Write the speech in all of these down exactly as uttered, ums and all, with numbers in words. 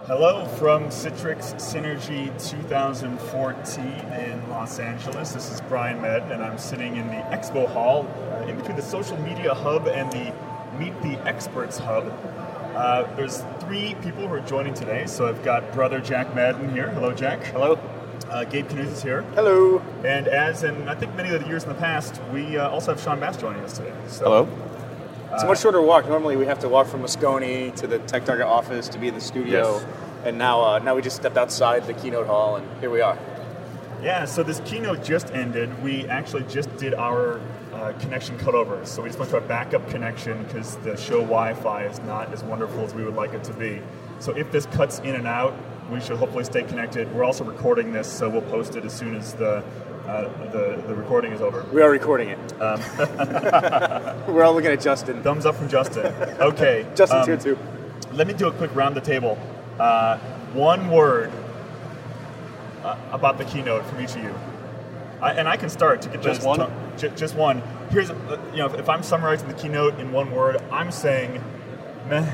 Hello from Citrix Synergy twenty fourteen in Los Angeles. This is Brian Med, and I'm sitting in the Expo Hall uh, in between the Social Media Hub and the Meet the Experts Hub. Uh, there's three people who are joining today, so I've got brother Jack Madden here. Hello, Jack. Hello. Uh, Gabe Knuth is here. Hello. And as in, I think, many of the years in the past, we uh, also have Sean Bass joining us today. So, Hello. It's a much shorter walk. Normally we have to walk from Moscone to the Tech Target office to be in the studio. Yes. And now uh, now we just stepped outside the keynote hall, and here we are. Yeah, so this keynote just ended. We actually just did our uh, connection cutover. So we just went to our backup connection because the show Wi-Fi is not as wonderful as we would like it to be. So if this cuts in and out, we should hopefully stay connected. We're also recording this, so we'll post it as soon as the uh, the, the recording is over. We are recording it. Um. We're all looking at Justin. Thumbs up from Justin. Okay. Justin's um, here too. Let me do a quick round the table. Uh, one word uh, about the keynote from each of you, I, and I can start to get just this one. T- j- just one. Here's, uh, you know, if, if I'm summarizing the keynote in one word, I'm saying, meh.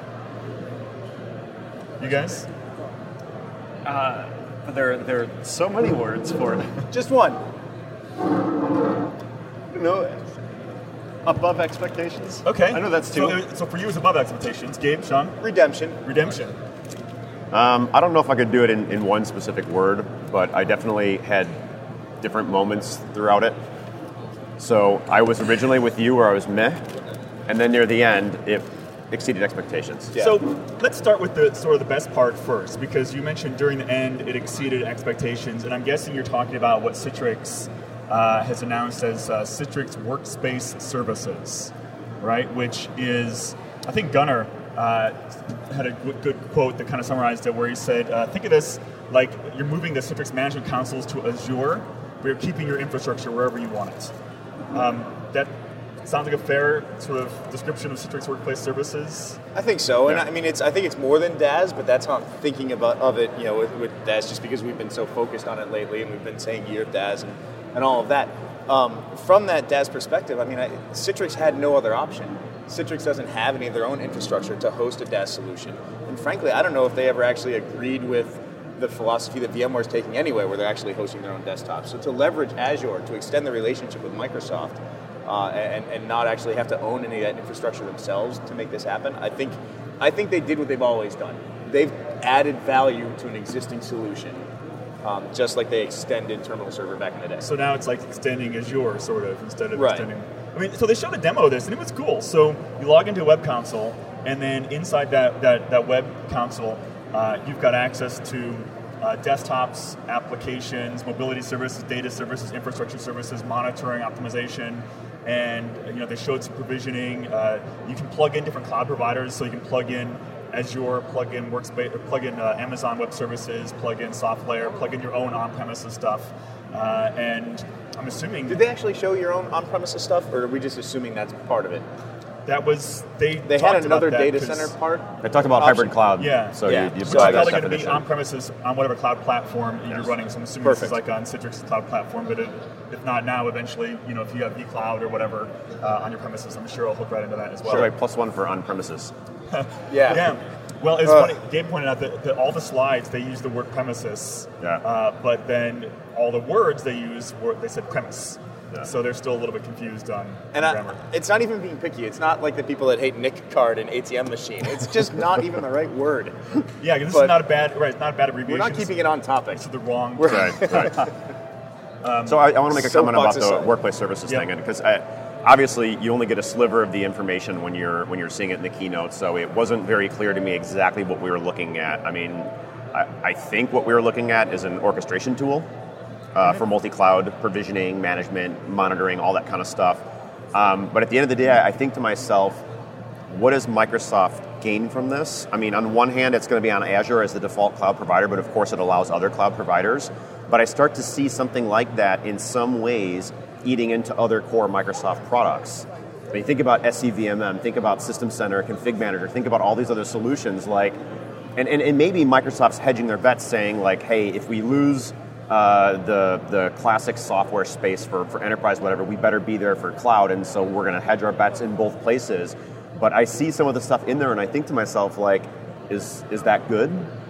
You guys? Uh, there, there are so many words for it. Just one. No, above expectations. Okay. I know that's two. So, so for you, it's above expectations. Gabe, Sean? Redemption. Redemption. Um, I don't know if I could do it in, in one specific word, but I definitely had different moments throughout it. So I was originally with you where I was meh, and then near the end, it exceeded expectations. Yeah. So let's start with the sort of the best part first, because you mentioned during the end it exceeded expectations, and I'm guessing you're talking about what Citrix uh, has announced as uh, Citrix Workspace Services, right? Which is, I think Gunnar uh, had a good, good quote that kind of summarized it, where he said, uh, think of this like you're moving the Citrix management consoles to Azure, but you're keeping your infrastructure wherever you want it. Um, that sounds like a fair sort of description of Citrix Workplace Services. I think so, Yeah. and I mean, it's. I think it's more than D A S, but that's how I'm thinking about of it. You know, with, with D A S, just because we've been so focused on it lately, and we've been saying year of D A S and, and all of that. Um, from that D A S perspective, I mean, I, Citrix had no other option. Citrix doesn't have any of their own infrastructure to host a D A S solution, and frankly, I don't know if they ever actually agreed with the philosophy that VMware is taking anyway, where they're actually hosting their own desktops. So to leverage Azure to extend the relationship with Microsoft. Uh, and, and not actually have to own any of that infrastructure themselves to make this happen. I think I think they did what they've always done. They've added value to an existing solution, um, just like they extended Terminal Server back in the day. So now it's like extending Azure, sort of, instead of Right. extending... I mean, so they showed a demo of this, and it was cool. So you log into a web console, and then inside that, that, that web console, uh, you've got access to uh, desktops, applications, mobility services, data services, infrastructure services, monitoring, optimization. And you know they showed some provisioning. Uh, you can plug in different cloud providers, so you can plug in Azure, plug in Workspace, or plug in uh, Amazon Web Services, plug in SoftLayer, plug in your own on-premises stuff. Uh, and I'm assuming Did they actually show your own on-premises stuff, or are we just assuming that's part of it? that was they. They talked had another about that data 'cause- center part. I talked about Option. hybrid cloud. Yeah. So Yeah. you, you So Which buy is that probably going to be definition. on-premises on whatever cloud platform you're running. So I'm assuming Perfect. this is like on Citrix's cloud platform, but it, if not now, eventually, you know, if you have vCloud or whatever uh, on your premises, I'm sure it'll hook right into that as well. Sure, plus one for on-premises. Yeah. Yeah. Well, it's Uh. funny. Gabe pointed out that, that all the slides they use the word premises, Yeah. uh, but then all the words they use were they said premise. Yeah. So they're still a little bit confused on And grammar. I, it's not even being picky. It's not like the people that hate Nick card and A T M machine. It's just not even the right word. yeah, this but- is not a bad right. It's not a bad We're abbreviation. not keeping it on topic. It's the wrong. We're- Right, right. so I, I want to make a comment about Soapbox the aside. workplace services Yeah. thing, and because obviously you only get a sliver of the information when you're when you're seeing it in the keynote. So it wasn't very clear to me exactly what we were looking at. I mean, I, I think what we were looking at is an orchestration tool uh, for multi-cloud provisioning, management, monitoring, all that kind of stuff. Um, but at the end of the day, I, I think to myself, what does Microsoft gain from this? I mean, on one hand, it's going to be on Azure as the default cloud provider, but of course it allows other cloud providers. But I start to see something like that in some ways eating into other core Microsoft products. I mean, think about S C V M M, think about System Center, Config Manager, think about all these other solutions. Like, and, and, and maybe Microsoft's hedging their bets, saying like, hey, if we lose uh, the the classic software space for, for enterprise, whatever, we better be there for cloud, and so we're going to hedge our bets in both places. But I see some of the stuff in there, and I think to myself, like, is is that good?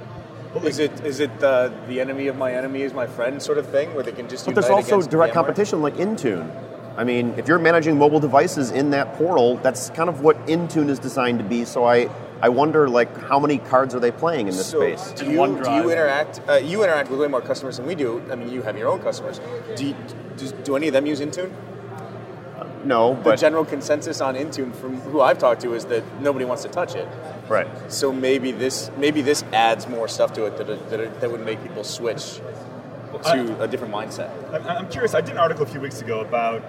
Is it is it uh, the enemy of my enemy is my friend sort of thing, where they can just But unite there's also against direct VMware? competition like Intune. I mean, if you're managing mobile devices in that portal, that's kind of what Intune is designed to be. So I, I wonder, like, how many cards are they playing in this So space? do In you, OneDrive. do you interact? Uh, you interact with way more customers than we do. I mean, you have your own customers. Do you, do, do any of them use Intune? No, The but general consensus on Intune from who I've talked to is that nobody wants to touch it. right. So maybe this maybe this adds more stuff to it that that, that would make people switch to I- a different mindset. I'm, I'm curious. I did an article a few weeks ago about,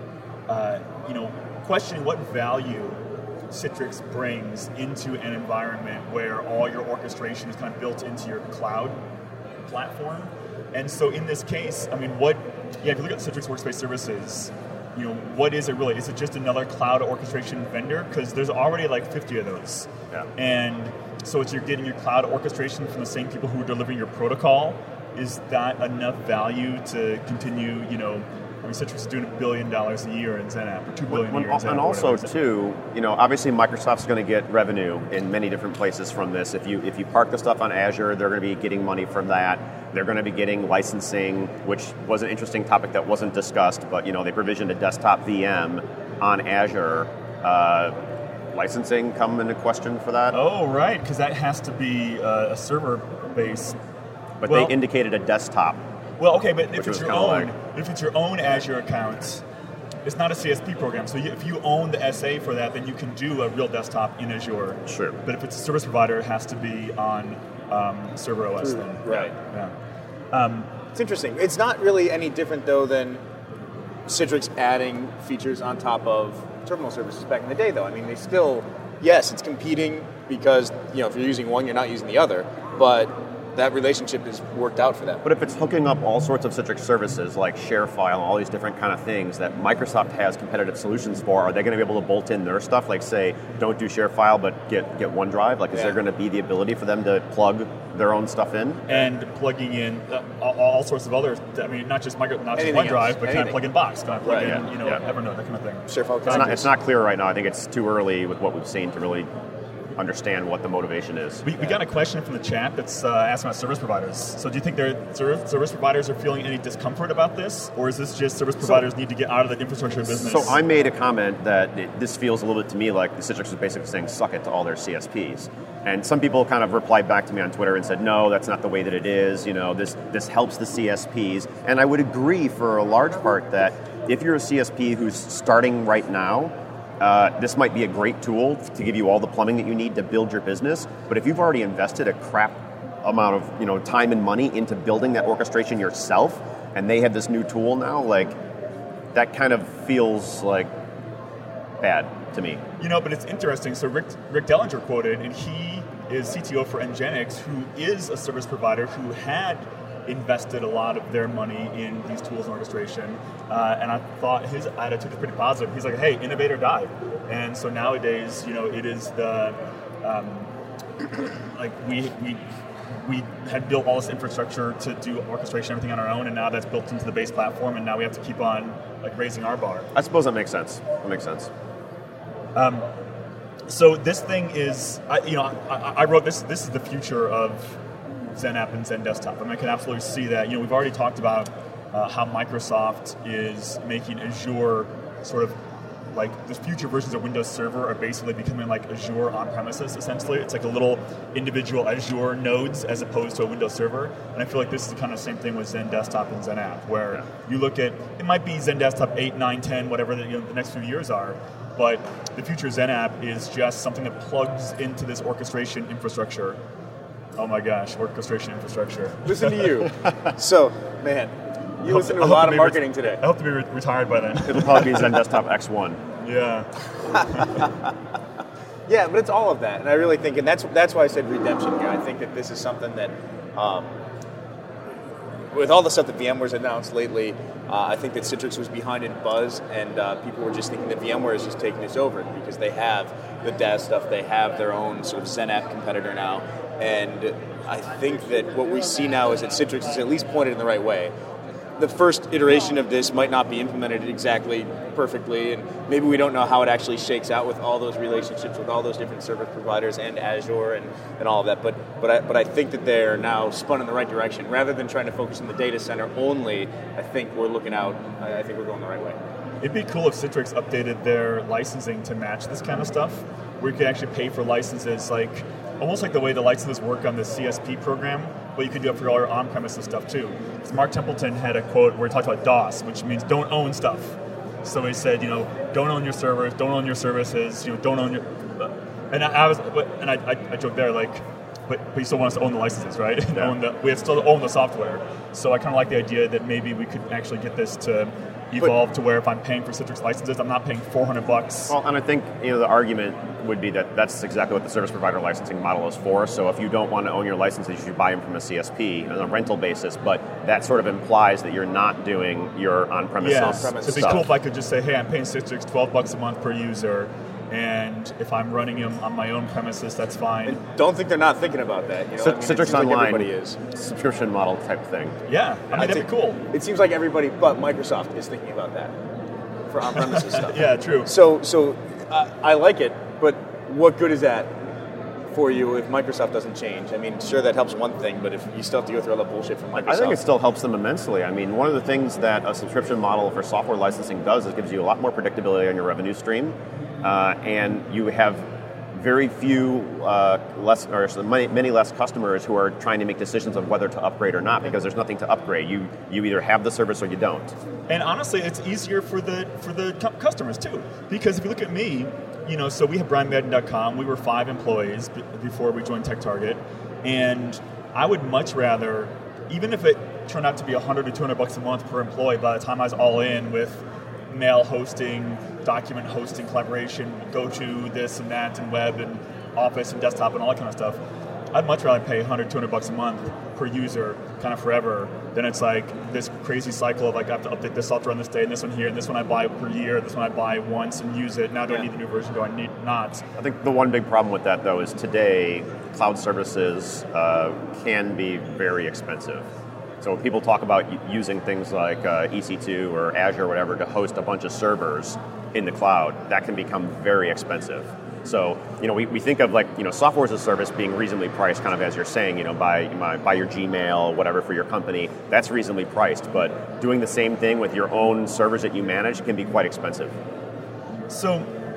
uh, you know, questioning what value Citrix brings into an environment where all your orchestration is kind of built into your cloud platform. And so in this case, I mean, what? Yeah, if you look at Citrix Workspace Services, you know, what is it really? Is it just another cloud orchestration vendor? Because there's already like fifty of those. Yeah. And so it's you're getting your cloud orchestration from the same people who are delivering your protocol. Is that enough value to continue, you know, I mean, Citrix is doing a billion dollars a year in XenApp, or two billion When- a year in XenApp. and or also whatever. too, you know, obviously Microsoft's going to get revenue in many different places from this. If you if you park the stuff on Azure, they're going to be getting money from that. They're going to be getting licensing, which was an interesting topic that wasn't discussed. But you know, they provisioned a desktop V M on Azure. Uh, licensing come into question for that, Oh, right, because that has to be uh, a server base. but well- they indicated a desktop. Well, okay, but Which if was it's your kinda own, like- if it's your own Azure account, it's not a C S P program. So you, if you own the S A for that, then you can do a real desktop in Azure. Sure. But if it's a service provider, it has to be on um, server O S. Then. Right. Yeah. Um, It's interesting. It's not really any different though than Citrix adding features on top of terminal services back in the day, though. I mean, they still, yes, it's competing because you know if you're using one, you're not using the other, but that relationship is worked out for them. But if it's hooking up all sorts of Citrix services like ShareFile and all these different kind of things that Microsoft has competitive solutions for, are they going to be able to bolt in their stuff? Like, say, don't do ShareFile, but get get OneDrive. Like, is Yeah. there going to be the ability for them to plug their own stuff in? and plugging in uh, all, all sorts of other, I mean, not just micro, not just Anything OneDrive, else. but kind Anything. of plug in Box, kind of plug Right, in, yeah, you know, yeah. Evernote, that kind of thing. ShareFile It's not, connectors. it's not clear right now. I think it's too early with what we've seen to really understand what the motivation is. We, we got a question from the chat that's uh, asking about service providers. So do you think their ser- service providers are feeling any discomfort about this? Or is this just service providers need to get out of the infrastructure business? So I made a comment that it, this feels a little bit to me like Citrix is basically saying suck it to all their C S Ps. And some people kind of replied back to me on Twitter and said, no, that's not the way that it is. You know, this this helps the C S Ps. And I would agree for a large part that if you're a C S P who's starting right now, uh, this might be a great tool to give you all the plumbing that you need to build your business. But if you've already invested a crap amount of you know time and money into building that orchestration yourself, and they have this new tool now, like that kind of feels like bad to me. You know, but it's interesting. So Rick, Rick Dellinger quoted, and he is C T O for Nginx, who is a service provider who had invested a lot of their money in these tools and orchestration. Uh, and I thought his attitude is pretty positive. He's like, hey, innovate or die. And so nowadays, you know, it is the, um, like we, we, we had built all this infrastructure to do orchestration, everything on our own, and now that's built into the base platform, and now we have to keep on like raising our bar. I suppose that makes sense. That makes sense. So this thing is, I, you know, I, I wrote this. This is the future of XenApp and Zen Desktop. I mean, I can absolutely see that. You know, we've already talked about uh, how Microsoft is making Azure sort of like the future versions of Windows Server are basically becoming like Azure on-premises. Essentially, it's like a little individual Azure nodes as opposed to a Windows Server. And I feel like this is the kind of same thing with Zen Desktop and XenApp, where Yeah. you look at it might be Zen Desktop eight, nine, ten, whatever the, you know, the next few years are. But the future XenApp is just something that plugs into this orchestration infrastructure. Oh my gosh, orchestration infrastructure. Listen to you. So, man, you listen to I a hope lot to of be marketing ret- today. I hope to be re- retired by then. It'll probably be Zen Desktop X one. Yeah. Yeah, but it's all of that, and I really think, and that's that's why I said redemption here. I think that this is something that, um, with all the stuff that VMware's announced lately, uh, I think that Citrix was behind in buzz, and uh, people were just thinking that VMware is just taking this over because they have the D A S stuff, they have their own sort of XenApp competitor now, and I think that what we see now is that Citrix is at least pointed in the right way. the first iteration of this might not be implemented exactly perfectly, and maybe we don't know how it actually shakes out with all those relationships with all those different service providers and Azure and, and all of that. But but I, but I think that they're now spun in the right direction. Rather than trying to focus on the data center only, I think we're looking out. I, I think we're going the right way. It'd be cool if Citrix updated their licensing to match this kind of stuff, where you could actually pay for licenses, like almost like the way the licenses work on the C S P program, but you could do it for all your on-premises stuff too. Because Mark Templeton had a quote where he talked about DOS, which means don't own stuff. So he said, you know, don't own your servers, don't own your services, you know, don't own your. And I, I was, and I, I, I joked there like, but, but you still want us to own the licenses, right? Yeah. own the, we have still own the software. So I kind of like the idea that maybe we could actually get this to evolve but, to where if I'm paying for Citrix licenses, I'm not paying four hundred bucks. Well, and I think you know the argument would be that that's exactly what the service provider licensing model is for. So if you don't want to own your licenses, you should buy them from a C S P on a rental basis. But that sort of implies that you're not doing your on-premise yeah. stuff. It'd be cool if I could just say, hey, I'm paying Citrix twelve bucks a month per user, and if I'm running them on my own premises, that's fine. I don't think they're not thinking about that. You know? C- I mean, Citrix like Online everybody is. subscription model type thing. Yeah, I mean, I that'd be cool. It seems like everybody but Microsoft is thinking about that for on-premises stuff. Yeah, true. So, so uh, I like it, but what good is that for you if Microsoft doesn't change? I mean, sure, that helps one thing, but if you still have to go through all the bullshit from Microsoft. I think it still helps them immensely. I mean, one of the things that a subscription model for software licensing does is gives you a lot more predictability on your revenue stream, uh, and you have very few uh, less or many, many less customers who are trying to make decisions on whether to upgrade or not because there's nothing to upgrade. You you either have the service or you don't. And honestly, it's easier for the for the cu- customers too, because if you look at me, you know, so we have Brian Madden dot com. We were five employees b- before we joined TechTarget, and I would much rather, even if it turned out to be one hundred or two hundred bucks a month per employee, by the time I was all in with mail hosting, document hosting, collaboration, go to this and that, and web and Office and desktop and all that kind of stuff, I'd much rather pay one hundred, two hundred bucks a month per user kind of forever than it's like this crazy cycle of like I have to update this software on this day and this one here and this one I buy per year, this one I buy once and use it. Now do yeah. I need the new version? Do I need not? I think the one big problem with that though is today cloud services uh, can be very expensive. So when people talk about using things like uh, E C two or Azure or whatever to host a bunch of servers in the cloud, that can become very expensive. So, you know, we, we think of like, you know, software as a service being reasonably priced, kind of as you're saying, you know, by, by your Gmail, whatever for your company, that's reasonably priced. But doing the same thing with your own servers that you manage can be quite expensive. So,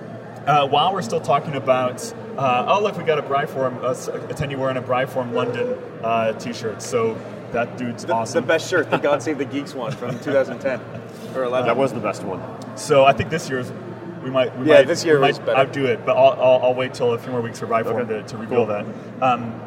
uh, while we're still talking about, uh, oh look, we got a Bryform, uh, attendee wearing a Bryform London uh, t-shirt. So that dude's the, awesome. The best shirt, the God Save the Geeks one from two thousand ten or eleven. That was the best one. So I think this year's we might. We yeah, might, this year we was might better. outdo it, but I'll, I'll, I'll wait till a few more weeks for Bryform Okay. to, to reveal Cool. that. Um,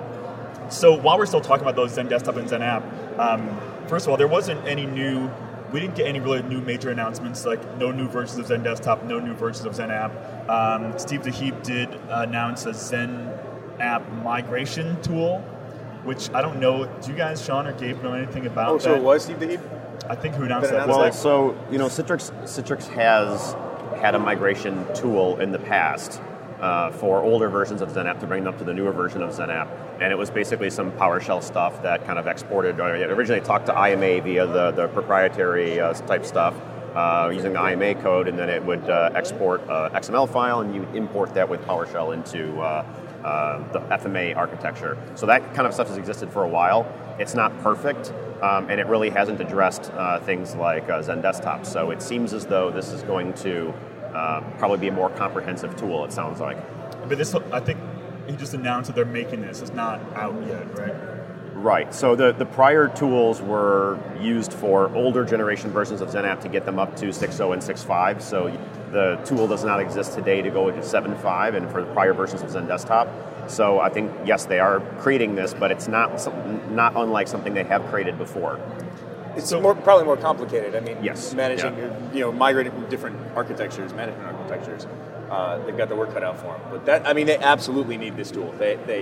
so while we're still talking about those Zen Desktop and Zen App, um, first of all, there wasn't any new. We didn't get any really new major announcements, like no new versions of Zen Desktop, no new versions of Zen App. Um, Steve DeHeep did announce a Zen App migration tool, which I don't know. Do you guys, Sean or Gabe, know anything about? Oh, so that? it was Steve DeHeep? I think who announced That that? announced was Well, like, so, you know, Citrix Citrix has had a migration tool in the past uh, for older versions of XenApp to bring them up to the newer version of XenApp. And it was basically some PowerShell stuff that kind of exported, or it originally talked to I M A via the, the proprietary uh, type stuff, uh, using the I M A code, and then it would uh, export an X M L file, and you import that with PowerShell into uh, uh, the F M A architecture. So that kind of stuff has existed for a while. It's not perfect, um, and it really hasn't addressed uh, things like uh, Zen Desktop. So it seems as though this is going to uh, probably be a more comprehensive tool, it sounds like. but this, I think he just announced that they're making this. It's not out yet, right? Right. So the, the prior tools were used for older generation versions of XenApp to get them up to six point oh and six point five. So the tool does not exist today to go to seven point five and for the prior versions of Zen Desktop. So I think, yes, they are creating this, but it's not some, not unlike something they have created before. It's So- more, probably more complicated. I mean, Yes, managing, yeah. you know, migrating from different architectures, management architectures, uh, they've got the work cut out for them. But that, I mean, they absolutely need this tool. They, they,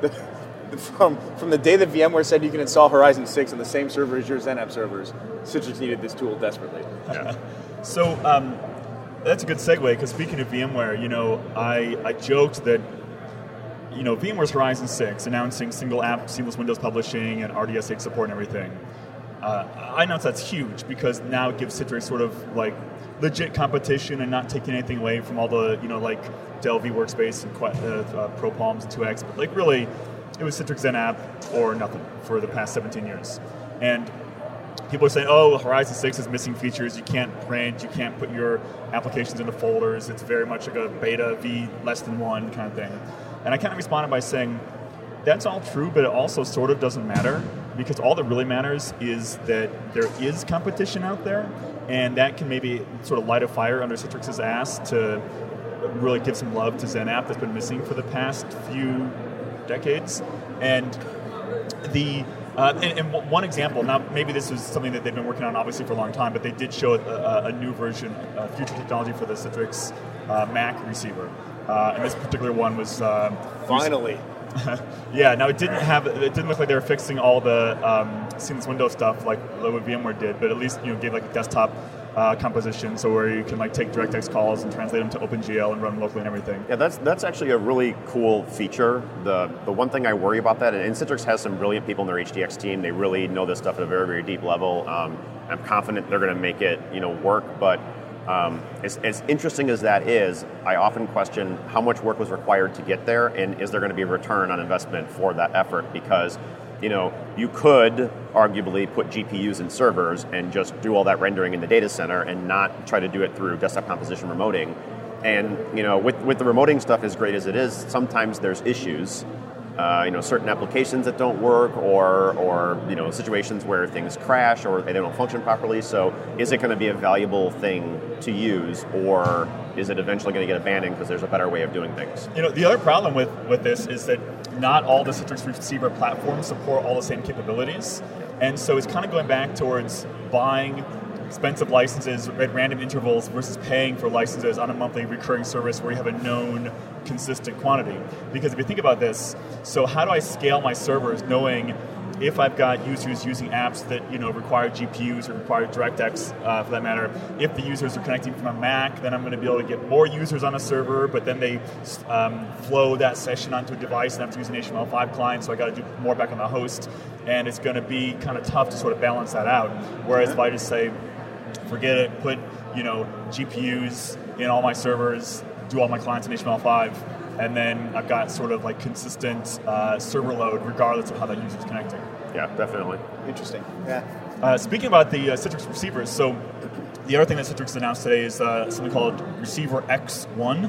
the, from from the day that VMware said you can install Horizon six on the same server as your XenApp servers, Citrix needed this tool desperately. Yeah. So um, that's a good segue, because speaking of VMware, you know, I, I joked that, you know, VMware's Horizon six announcing single app, seamless Windows publishing, and R D S eight support and everything. uh, I know that's huge because now it gives Citrix sort of like legit competition and not taking anything away from all the, you know, like Dell vWorkspace and uh, uh, ProPalms and two X, but like really, it was Citrix XenApp or nothing for the past seventeen years. And people are saying, oh, Horizon six is missing features, you can't print, you can't put your applications into folders, it's very much like a beta V less than one kind of thing. And I kind of responded by saying, that's all true, but it also sort of doesn't matter, because all that really matters is that there is competition out there, and that can maybe sort of light a fire under Citrix's ass to really give some love to XenApp that's been missing for the past few decades. And the uh, and, and one example, now maybe this is something that they've been working on obviously for a long time, but they did show a, a new version, uh, future technology for the Citrix uh, Mac receiver. Uh, and this particular one was uh, finally. Yeah, now it didn't have, it didn't look like they were fixing all the um, seamless window stuff like what VMware did, but at least, you know, gave like a desktop uh, composition, so where you can like take DirectX calls and translate them to OpenGL and run them locally and everything. Yeah, that's that's actually a really cool feature. The the one thing I worry about that, and Citrix has some brilliant people in their H D X team. They really know this stuff at a very, very deep level. Um, I'm confident they're going to make it, you know, work, but Um, as, as interesting as that is, I often question how much work was required to get there, and is there going to be a return on investment for that effort? Because, you know, you could arguably put G P Us in servers and just do all that rendering in the data center and not try to do it through desktop composition remoting. And, you know, with, with the remoting stuff, as great as it is, sometimes there's issues. Uh, you know, certain applications that don't work, or, or you know, situations where things crash or they don't function properly. So, is it going to be a valuable thing to use, or is it eventually going to get abandoned because there's a better way of doing things? You know, the other problem with, with this is that not all the Citrix receiver platforms support all the same capabilities, and so it's kind of going back towards buying expensive licenses at random intervals versus paying for licenses on a monthly recurring service where you have a known consistent quantity. Because if you think about this, so how do I scale my servers knowing if I've got users using apps that, you know, require G P Us or require DirectX uh, for that matter, if the users are connecting from a Mac, then I'm going to be able to get more users on a server, but then they um, flow that session onto a device and I have to use an H T M L five client, so I got to do more back on the host, and it's going to be kind of tough to sort of balance that out. Whereas if I just say, forget it, put, you know, G P Us in all my servers, do all my clients in H T M L five, and then I've got sort of like consistent uh, server load regardless of how that user's connecting. Yeah, definitely. Interesting. Yeah. Uh, speaking about the uh, Citrix receivers, so the other thing that Citrix announced today is uh, something called Receiver X one,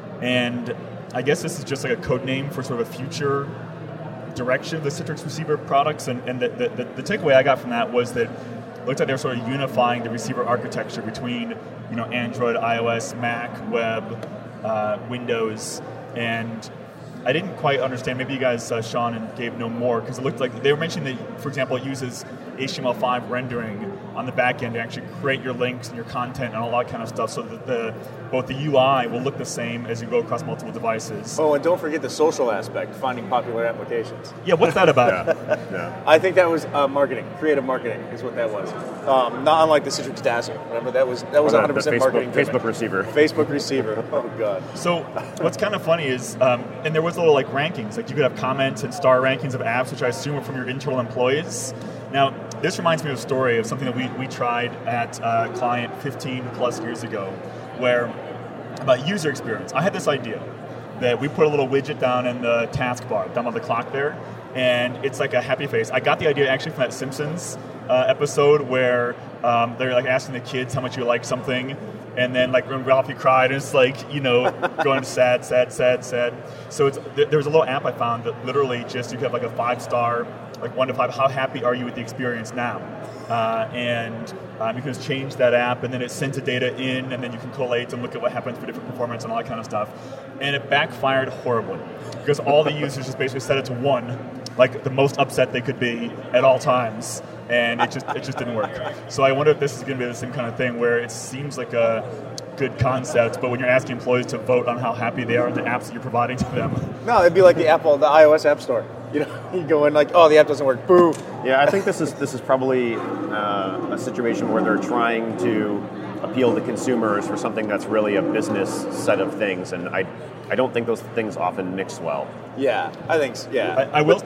and I guess this is just like a code name for sort of a future direction of the Citrix receiver products, and, and the, the, the takeaway I got from that was that it looked like they were sort of unifying the receiver architecture between, you know, Android, iOS, Mac, web, uh, Windows, and I didn't quite understand. Maybe you guys, uh, Sean and Gabe, know more, because it looked like they were mentioning that, for example, it uses H T M L five rendering on the back end to actually create your links and your content and all that kind of stuff, so that the both the U I will look the same as you go across multiple devices. Oh, and don't forget the social aspect, finding popular applications. Yeah, what's that about? Yeah. Yeah. I think that was uh, marketing, creative marketing is what that was. Um, not unlike the Citrix Dazzle. Remember, that was that was Or one the- hundred percent the Facebook, marketing. driven. Facebook receiver. Facebook receiver. Oh, God. So what's kind of funny is, um, and there was little like rankings, like you could have comments and star rankings of apps, which I assume are from your internal employees. Now, this reminds me of a story of something that we, we tried at uh, Client fifteen plus years ago, where about user experience. I had this idea that we put a little widget down in the taskbar, down on the clock there, and it's like a happy face. I got the idea actually from that Simpsons uh, episode where um, they're like asking the kids how much you like something, and then like when Ralphie cried, and it's like, you know, going sad, sad, sad, sad. So it's th- there was a little app I found that literally just, you could have like a five star, like one to five, how happy are you with the experience now? Uh, and um, you can just change that app, and then it sends the data in, and then you can collate and look at what happens for different performance and all that kind of stuff. And it backfired horribly, because all the users just basically set it to one, like the most upset they could be at all times, and it just it just didn't work. So I wonder if this is going to be the same kind of thing where it seems like a good concept, but when you're asking employees to vote on how happy they are with the apps that you're providing to them. No, it'd be like the Apple, the iOS App Store. You know, you go in like, oh, the app doesn't work. Boo. Yeah, I think this is this is probably uh, a situation where they're trying to appeal to consumers for something that's really a business set of things, and I I don't think those things often mix well. Yeah, I think so. Yeah. I, I will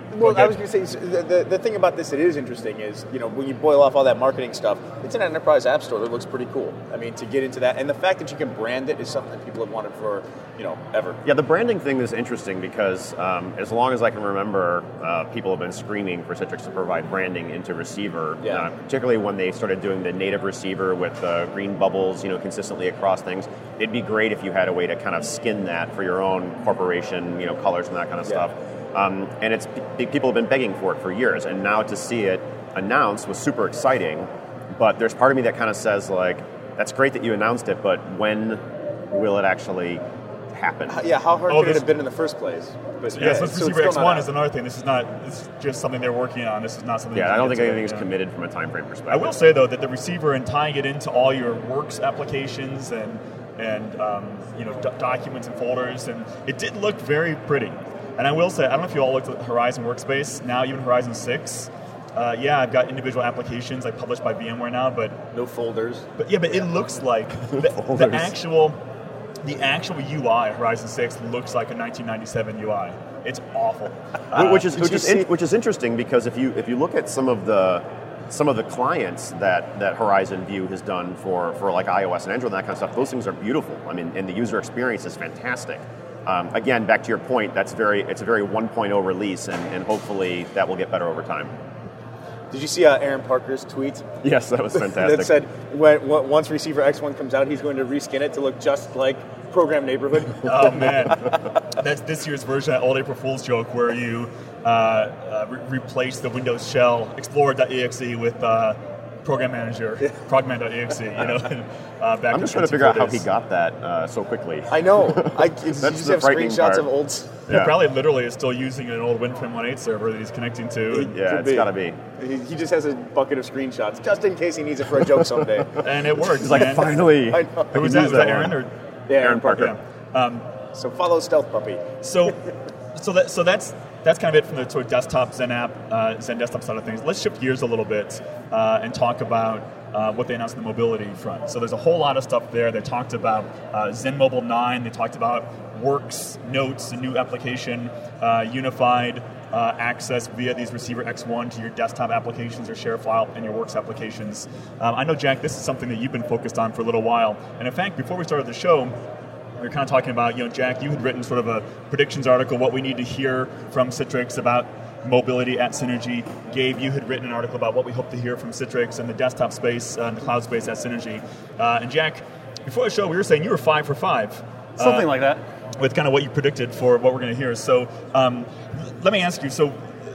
Well, Okay. I was going to say, the, the, the thing about this that is interesting is, you know, when you boil off all that marketing stuff, it's an enterprise app store that looks pretty cool. I mean, to get into that, and the fact that you can brand it is something that people have wanted for, you know, ever. Yeah, the branding thing is interesting because um, as long as I can remember, uh, people have been screaming for Citrix to provide branding into receiver, Yeah. uh, particularly when they started doing the native receiver with uh, green bubbles, you know, consistently across things. It'd be great if you had a way to kind of skin that for your own corporation, you know, colors and that kind of Yeah. stuff. Um, and it's people have been begging for it for years, and now to see it announced was super exciting. But there's part of me that kind of says, like, that's great that you announced it, but when will it actually happen? Yeah, how hard Oh, could it this- have been in the first place? But, Yeah, so it's Receiver still X not one out. is another thing. This is not. This is just something they're working on. This is not something. Yeah, you I don't can think get to, anything's yeah. committed from a time frame perspective. I will say though that the receiver and tying it into all your Works applications and and um, you know do- documents and folders, and it did look very pretty. And I will say, I don't know if you all looked at Horizon Workspace now, even Horizon six. Uh, yeah, I've got individual applications like published by VMware now, but No folders. but yeah, but it looks like the, the Folders. actual the actual U I Horizon six looks like a nineteen ninety-seven U I. It's awful. Wh- which is did which you is in, see- which is interesting because if you if you look at some of the some of the clients that, that Horizon View has done for, for like iOS and Android and that kind of stuff, those things are beautiful. I mean, and the user experience is fantastic. Um, again, back to your point, that's very it's a very one point oh release, and, and hopefully that will get better over time. Did you see uh, Aaron Parker's tweet? Yes, that was fantastic. That said, when, when, once Receiver X one comes out, he's going to reskin it to look just like Program Neighborhood. Oh man, that's this year's version of that old April Fool's joke where you uh, uh, re- replace the Windows shell Explorer.exe with uh, Program Manager, Progman.exe. You know, uh, back I'm in just trying to the figure out how days. he got that uh, so quickly. I know. I, you just the have frightening screenshots part. of old. s- He Yeah. probably literally is still using an old WinFrame one point eight server that he's connecting to, and, Yeah, Could it's be. got to be. He, he just has a bucket of screenshots just in case he needs it for a joke someday. and it worked. It's like, man. finally. I know. Who was I that? can Was use that that Aaron one. or? Yeah, Aaron Parker. Yeah. Um, So follow Stealth Puppy. So, so that so that's that's kind of it from the sort of desktop Zen app, uh, Zen desktop side of things. Let's shift gears a little bit uh, and talk about uh, what they announced on the mobility front. So there's a whole lot of stuff there. They talked about uh, Zen Mobile nine. They talked about Works, Notes, a new application, uh, unified uh, access via these Receiver X one to your desktop applications, your share file, and your Works applications. Um, I know, Jack, this is something that you've been focused on for a little while. And in fact, before we started the show, we were kind of talking about, you know, Jack, you had written sort of a predictions article, what we need to hear from Citrix about mobility at Synergy. Gabe, you had written an article about what we hope to hear from Citrix in the desktop space uh, and the cloud space at Synergy. Uh, and Jack, before the show, we were saying you were five for five. Something uh, like that. With kind of what you predicted for what we're going to hear. So um, let me ask you, so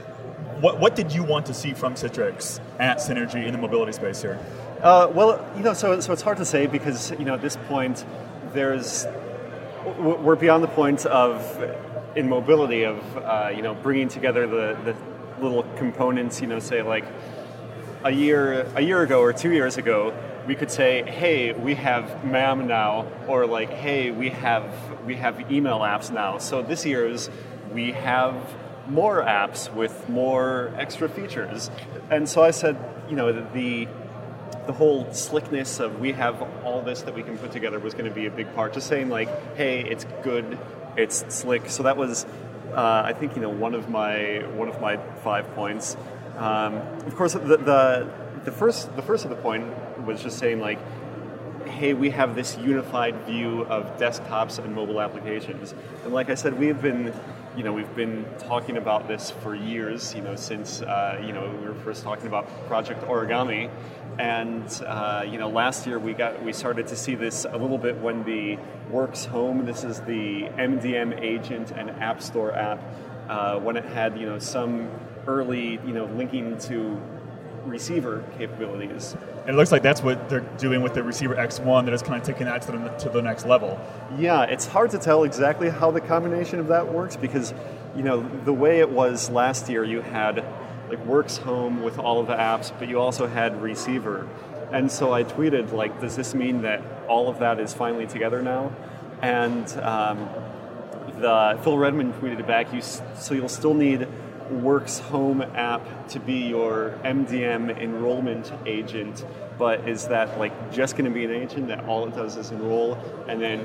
what, what did you want to see from Citrix at Synergy in the mobility space here? Uh, well, you know, so so it's hard to say because you know at this point there's w- we're beyond the point of in mobility of uh, you know bringing together the, the little components. You know, say like a year a year ago or two years ago, we could say, hey, we have M A M now, or like, hey, we have we have email apps now. So this year's we have more apps with more extra features. And so I said, you know, the the whole slickness of we have all this that we can put together was going to be a big part. Just saying like, hey, it's good, it's slick. So that was, uh, I think, you know, one of my one of my five points. Um, of course, the, the the first the first of the point was just saying like, hey, we have this unified view of desktops and mobile applications. And like I said, we've been, you know, we've been talking about this for years, you know, since, uh, you know, we were first talking about Project Origami. And, uh, you know, last year we got, we started to see this a little bit when the Works Home, this is the M D M agent and App Store app, uh, when it had, you know, some early, you know, linking to receiver capabilities. And it looks like that's what they're doing with the Receiver X one that is kind of taking that to the, to the next level. Yeah, it's hard to tell exactly how the combination of that works because, you know, the way it was last year, you had like Works Home with all of the apps, but you also had Receiver. And so I tweeted, like, does this mean that all of that is finally together now? And um, the Phil Redmond tweeted it back, you, so you'll still need Works Home app to be your M D M enrollment agent, but is that like just going to be an agent that all it does is enroll, and then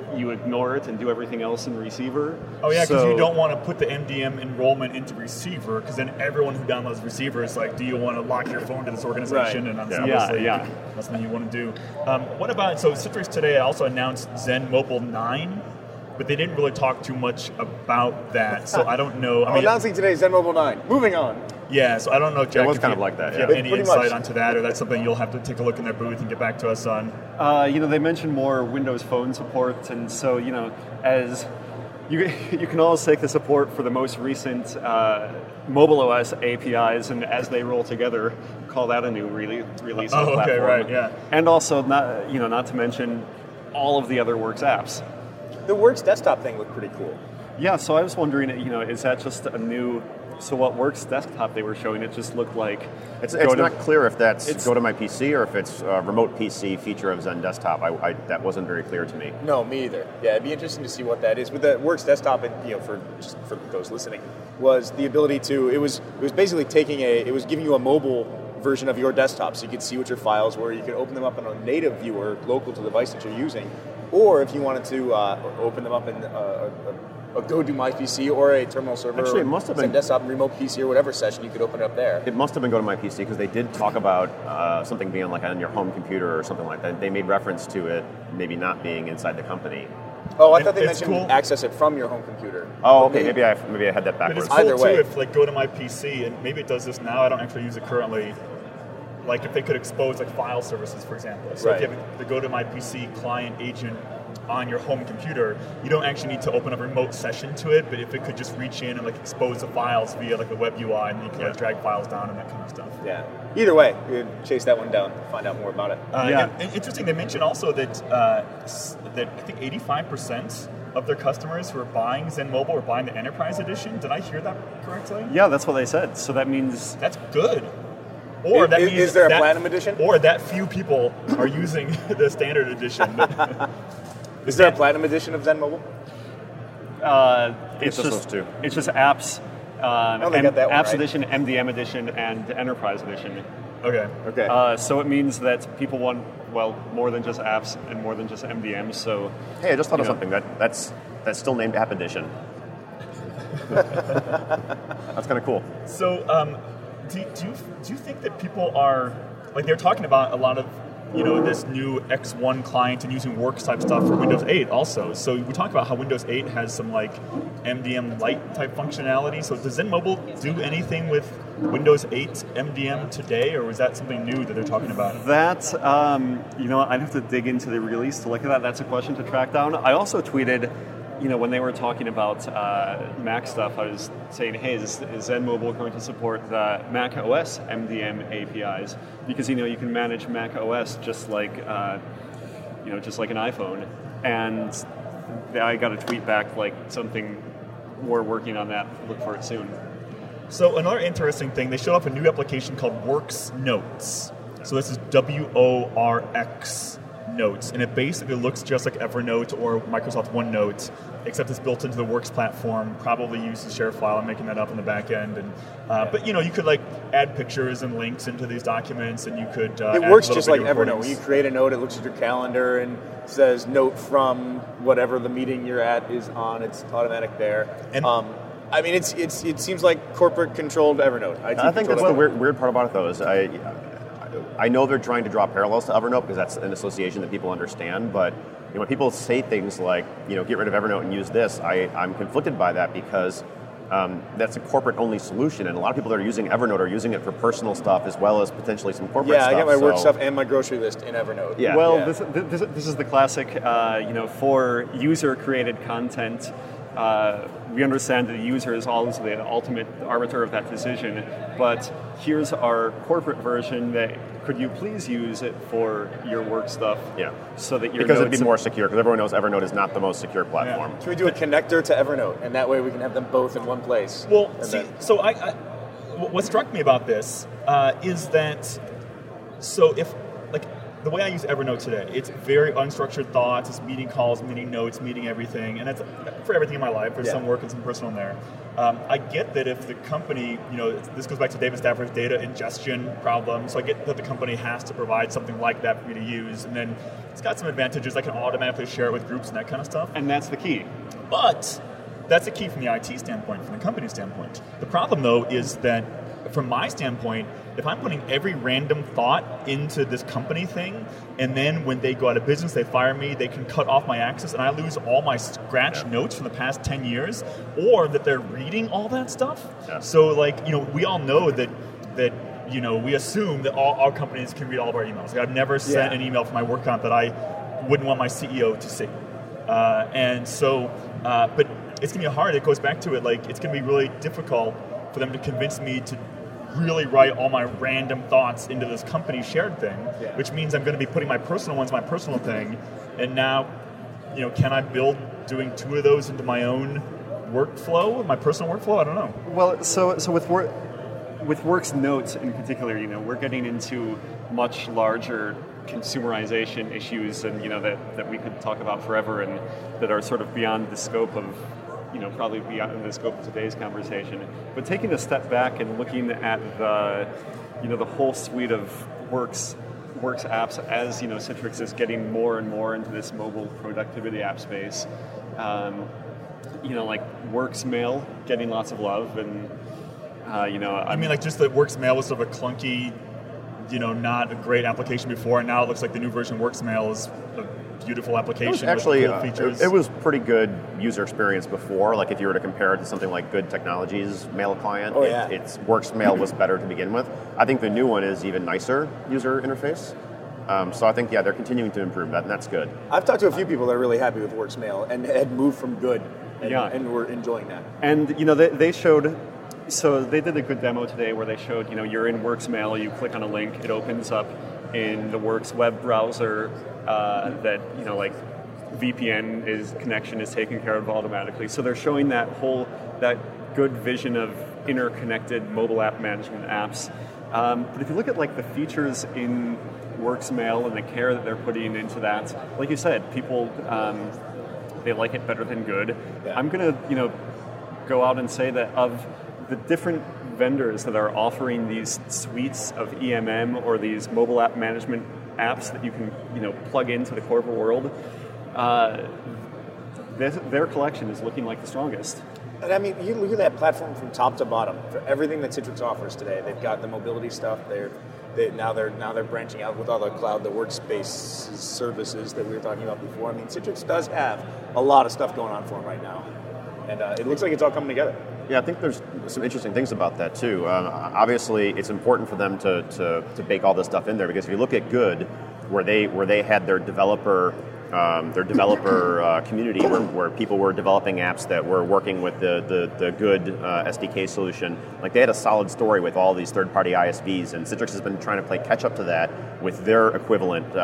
you ignore it and do everything else in receiver. Oh yeah, because So- you don't want to put the M D M enrollment into receiver, because then everyone who downloads receiver is like, do you want to lock your phone to this organization? Right. And that's Yeah. obviously Yeah, yeah. that's something you want to do. Um, what about, so Citrix today also announced Zen Mobile nine, but they didn't really talk too much about that, so I don't know. I Oh, mean, announcing today Zen Mobile nine. Moving on. yeah, so I don't know, Jack, was if kind you, of like that, if you yeah. have any Pretty insight much. onto that, or that's something you'll have to take a look in their booth and get back to us on. Uh, you know, they mentioned more Windows Phone support, and so, you know, as you you can always take the support for the most recent uh, mobile O S A P Is, and as they roll together, call that a new really release of Oh, the okay, platform. right, yeah. And also, not you know, not to mention all of the other Works apps. The Works desktop thing looked pretty cool. Yeah, so I was wondering, you know, is that just a new? So what Works desktop they were showing? It just looked like It's, go it's to- not clear if that's It's- go to my P C or if it's a remote P C feature of Zen Desktop. I, I, that wasn't very clear to me. No, me either. Yeah, it'd be interesting to see what that is. With the Works desktop, it, you know, for just for those listening, was the ability to. It was it was basically taking a. It was giving you a mobile version of your desktop, so you could see what your files were. You could open them up in a native viewer local to the device that you're using, or if you wanted to uh, open them up in uh, a, a Go to My P C or a terminal server. Actually, it or must have Zen been- desktop, remote P C or whatever session. You could open it up there. It must have been go to my P C because they did talk about uh, something being like on your home computer or something like that. They made reference to it maybe not being inside the company. Oh, I It- thought they it's mentioned cool. access it from your home computer. Oh, okay. Maybe I maybe I had that But it's backwards. cool Either way. too if like go to my P C, and maybe it does this now. I don't actually use it currently. Like if they could expose like file services, for example. So if Right. you have the go to my P C client agent on your home computer, you don't actually need to open a remote session to it. But if it could just reach in and like expose the files via like the web U I, and then you can like drag files down and that kind of stuff. Yeah. Either way, you could chase that one down, find out more about it. Uh, Yeah. and- and interesting. They mentioned also that uh, s- that I think eighty-five percent of their customers who are buying Zen Mobile are buying the Enterprise Edition. Did I hear that correctly? Yeah, that's what they said. So that means That's good. Or Is- that is- means is there a that- Platinum Edition? Or that few people are using the standard edition. Is there a platinum edition of Zen Mobile? uh, it's just just those two. it's just apps. Um, Oh, they M- got that one apps right. edition, M D M edition, and Enterprise edition. okay. Okay. Uh, so it means that people want well more than just apps and more than just M D M. So Hey, I just thought of Yeah. something that that's that's still named App Edition. That's kind of cool. So, um, do, do you do you think that people are like they're talking about a lot of you know this new X one client and using Works type stuff for Windows eight also? So we talked about how Windows eight has some like M D M Lite type functionality. So does Zen Mobile do anything with Windows eight M D M today, or was that something new that they're talking about? that um, you know, I'd have to dig into the release to look at that. That's a question to track down. I also tweeted, you know, when they were talking about uh, Mac stuff, I was saying, hey, is, is Zen Mobile going to support the Mac O S M D M A P Is? Because, you know, you can manage Mac O S just like, uh, you know, just like an iPhone. And I got a tweet back like something, we're working on that, look for it soon. So another interesting thing, they showed up a new application called Works Notes. So this is W O R X Notes, and it basically looks just like Evernote or Microsoft OneNote, except it's built into the Works platform. Probably uses ShareFile. I'm making that up in the back end, and uh, but you know you could like add pictures and links into these documents, and you could. Uh, It add works little just like video Evernote. When recordings. you create a note, it looks at your calendar and says note from whatever the meeting you're at is on. It's automatic there. And- um, I mean, it's it's it seems like corporate controlled Evernote. I T I think that's the controlled weird, weird part about it, though. Is I, I know they're trying to draw parallels to Evernote because that's an association that people understand. But you know, when people say things like, you know, get rid of Evernote and use this, I, I'm conflicted by that because um, that's a corporate-only solution, and a lot of people that are using Evernote are using it for personal stuff as well as potentially some corporate Yeah, stuff. I get my work so- stuff and my grocery list in Evernote. Yeah. Well, Yeah. This, this, this is the classic, uh, you know, for user-created content, uh, we understand that the user is always the ultimate arbiter of that decision, but here's our corporate version that could you please use it for your work stuff? Yeah. So that your because it'd notes be more secure, because everyone knows Evernote is not the most secure platform. Should we do a connector to Evernote, and that way we can have them both in one place? Well, And see, then- so I, I, what struck me about this uh, is that, so if, like, the way I use Evernote today, it's very unstructured thoughts, it's meeting calls, meeting notes, meeting everything, and that's for everything in my life. There's yeah. some work and some personal in there. Um, I get that if the company, you know, this goes back to David Stafford's data ingestion problem, so I get that the company has to provide something like that for me to use, and then it's got some advantages. I can automatically share it with groups and that kind of stuff. And that's the key. But that's a key from the I T standpoint, from the company standpoint. The problem, though, is that from my standpoint, if I'm putting every random thought into this company thing, and then when they go out of business, they fire me, they can cut off my access, and I lose all my scratch yeah. notes from the past ten years, or that they're reading all that stuff. Yeah. So, like, you know, we all know that, that you know, we assume that all our companies can read all of our emails. Like, I've never sent yeah. an email from my work account that I wouldn't want my C E O to see. Uh, and so, uh, but it's going to be hard. It goes back to it, like, it's going to be really difficult for them to convince me to really write all my random thoughts into this company shared thing, yeah. which means I'm going to be putting my personal ones, my personal thing, and now, you know, can I build doing two of those into my own workflow, my personal workflow? I don't know. Well, so so with work, with Works Notes in particular, you know, we're getting into much larger consumerization issues, and you know that, that we could talk about forever, and that are sort of beyond the scope of. You know, probably beyond the scope of today's conversation. But taking a step back and looking at the, you know, the whole suite of Works Works apps as, you know, Citrix is getting more and more into this mobile productivity app space. Um, you know, like Works Mail getting lots of love, and uh, you know, I mean, like just that Works Mail was sort of a clunky, you know, not a great application before, and now it looks like the new version of Works Mail is a beautiful application. It was actually, with cool uh, features. It, it was pretty good user experience before. Like if you were to compare it to something like Good Technologies Mail Client, oh, it, yeah. it's Works Mail was better to begin with. I think the new one is even nicer user interface. Um, so I think, yeah, they're continuing to improve that, and that's good. I've talked to a few people that are really happy with Works Mail and had moved from Good, and, yeah. and were enjoying that. And, you know, they, they showed... So they did a good demo today where they showed, you know, you're in Works Mail, you click on a link, it opens up in the Works web browser uh, that, you know, like V P N is connection is taken care of automatically. So they're showing that whole, that good vision of interconnected mobile app management apps. Um, but if you look at like the features in Works Mail and the care that they're putting into that, like you said, people, um, they like it better than Good. Yeah. I'm going to, you know, go out and say that of the different vendors that are offering these suites of E M M or these mobile app management apps that you can, you know, plug into the corporate world, uh, their, their collection is looking like the strongest. And I mean, you look at that platform from top to bottom for everything that Citrix offers today. They've got the mobility stuff. They're they, now they're now they're branching out with all the cloud, the workspace services that we were talking about before. I mean, Citrix does have a lot of stuff going on for them right now, and uh, it looks like it's all coming together. Yeah, I think there's some interesting things about that too. Uh, obviously, it's important for them to, to, to bake all this stuff in there, because if you look at Good, where they where they had their developer um, their developer uh, community, where, where people were developing apps that were working with the the, the Good uh, S D K solution, like they had a solid story with all these third-party I S Vs, and Citrix has been trying to play catch up to that with their equivalent uh,